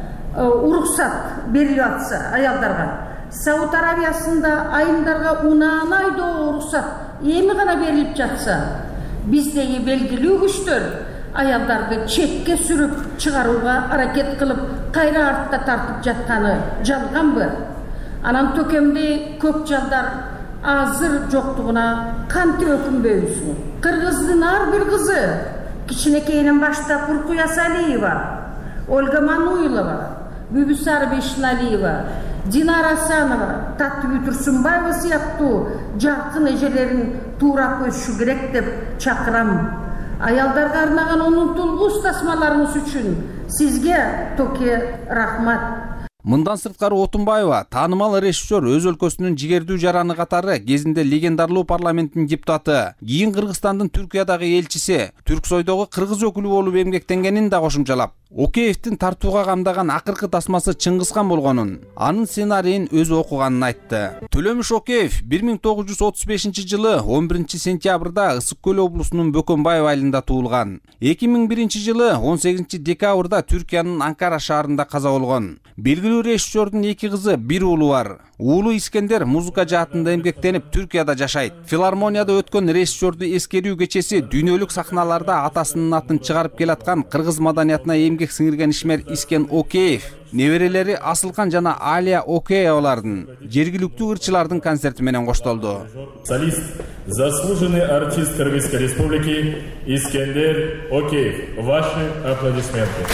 уруксат берилип атса аялдарга. Сауд Арабиясында айымдарга унааны айдоо уруксат эми гана берилип жатса, биздеги белгилүү күчтөр аялдарды четке сүрүп чыгарууга аракет кылып, кайра артта тартып жатканы жалганбы? Анан төкемдей көп жалдар азыр жоктугуна кантип өкүнбөйбүз? Кыргыздын ар бир кызы, кичинекейинен баштап Уркуя Салиева, Ольга Мануилова, Бүбүсар Бешналиева, Динара Асанова, Таттыбүй Турсунбаева сыяктуу жаркын эжелерин туура көзүшү керек деп чакырам. Аялдарга арнаган унутулгус тасмаларыңыз үчүн сизге Токе рахмат. Мындан сырткары Отунбаева таанымал режиссер өз өлкөсүнүн жигердүү жараны катары кезинде легендарлуу парламенттин депутаты, кийин Кыргызстандын Түркиядагы элчиси, Түрксойдогу кыргыз өкүлү болуп эмгектенгенин да кошумчалап, Океевдин тартууга камдаган акыркы тасмасы Чыңгызхан болгонун, анын сценарийин өзү окуганын айтты. Төлөм Шөкеев бир миң тогуз жүз отуз бешинчи жылы он биринчи сентябрда Ысык көл облусунун Бөкөнбаев айылында туулган. эки миң биринчи жылы он сегизинчи декабрда Түркиянын Анкара шаарында каза болгон. Белгилүү режиссердун эки кызы, бир уулу бар. Уулу Искендер музыка жаатында эмгектенип Түркияда жашайт. Филармонияда өткөн режиссерду эскерүү кечеси дүйнөлүк сахналарда атасынын атын чыгарып келаткан кыргыз маданиятына эмгек сиңирген ишмер Искен Океев, неберелери Асылкан жана Алия Океевалардын жергиликтүү ырчылардын концерти менен коштолду. Солист, заслуженный артист Кыргызской республики Искендер Океев. Ваши аплодисменты.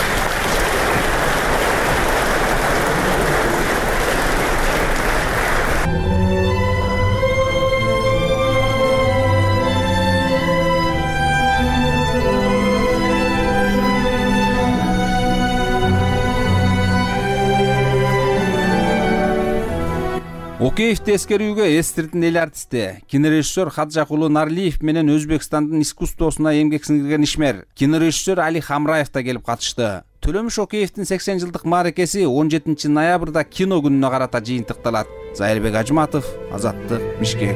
Океевди эскерүүгө эстирдин эл артисти, кинорежиссер Хаджакулу Нарлиев менен Өзбекстандын искусствосуна эмгек сиңирген ишмер кинорежиссер Али Хамраев да келип катышты. Төлөмүш Океевдин сексен жылдык мааракеси он жетинчи ноябрда кино күнүнө карата жыйынтыкталат. Зайырбек Ажматов, Азаттык, Бишкек.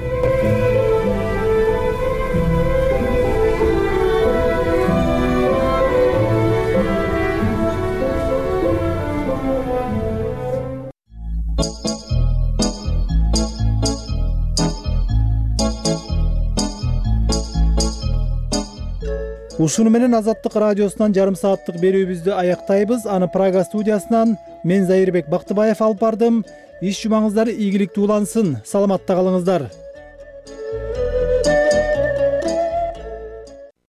Ушуну менен Азаттык радиосунан жарым сааттык берүүбүздү аяктайбыз. Аны Прага студиясынан мен Зайырбек Бактыбаев алып бардым. Иш жумаңыздар ийгиликтүү улансын. Саламатта калыңыздар.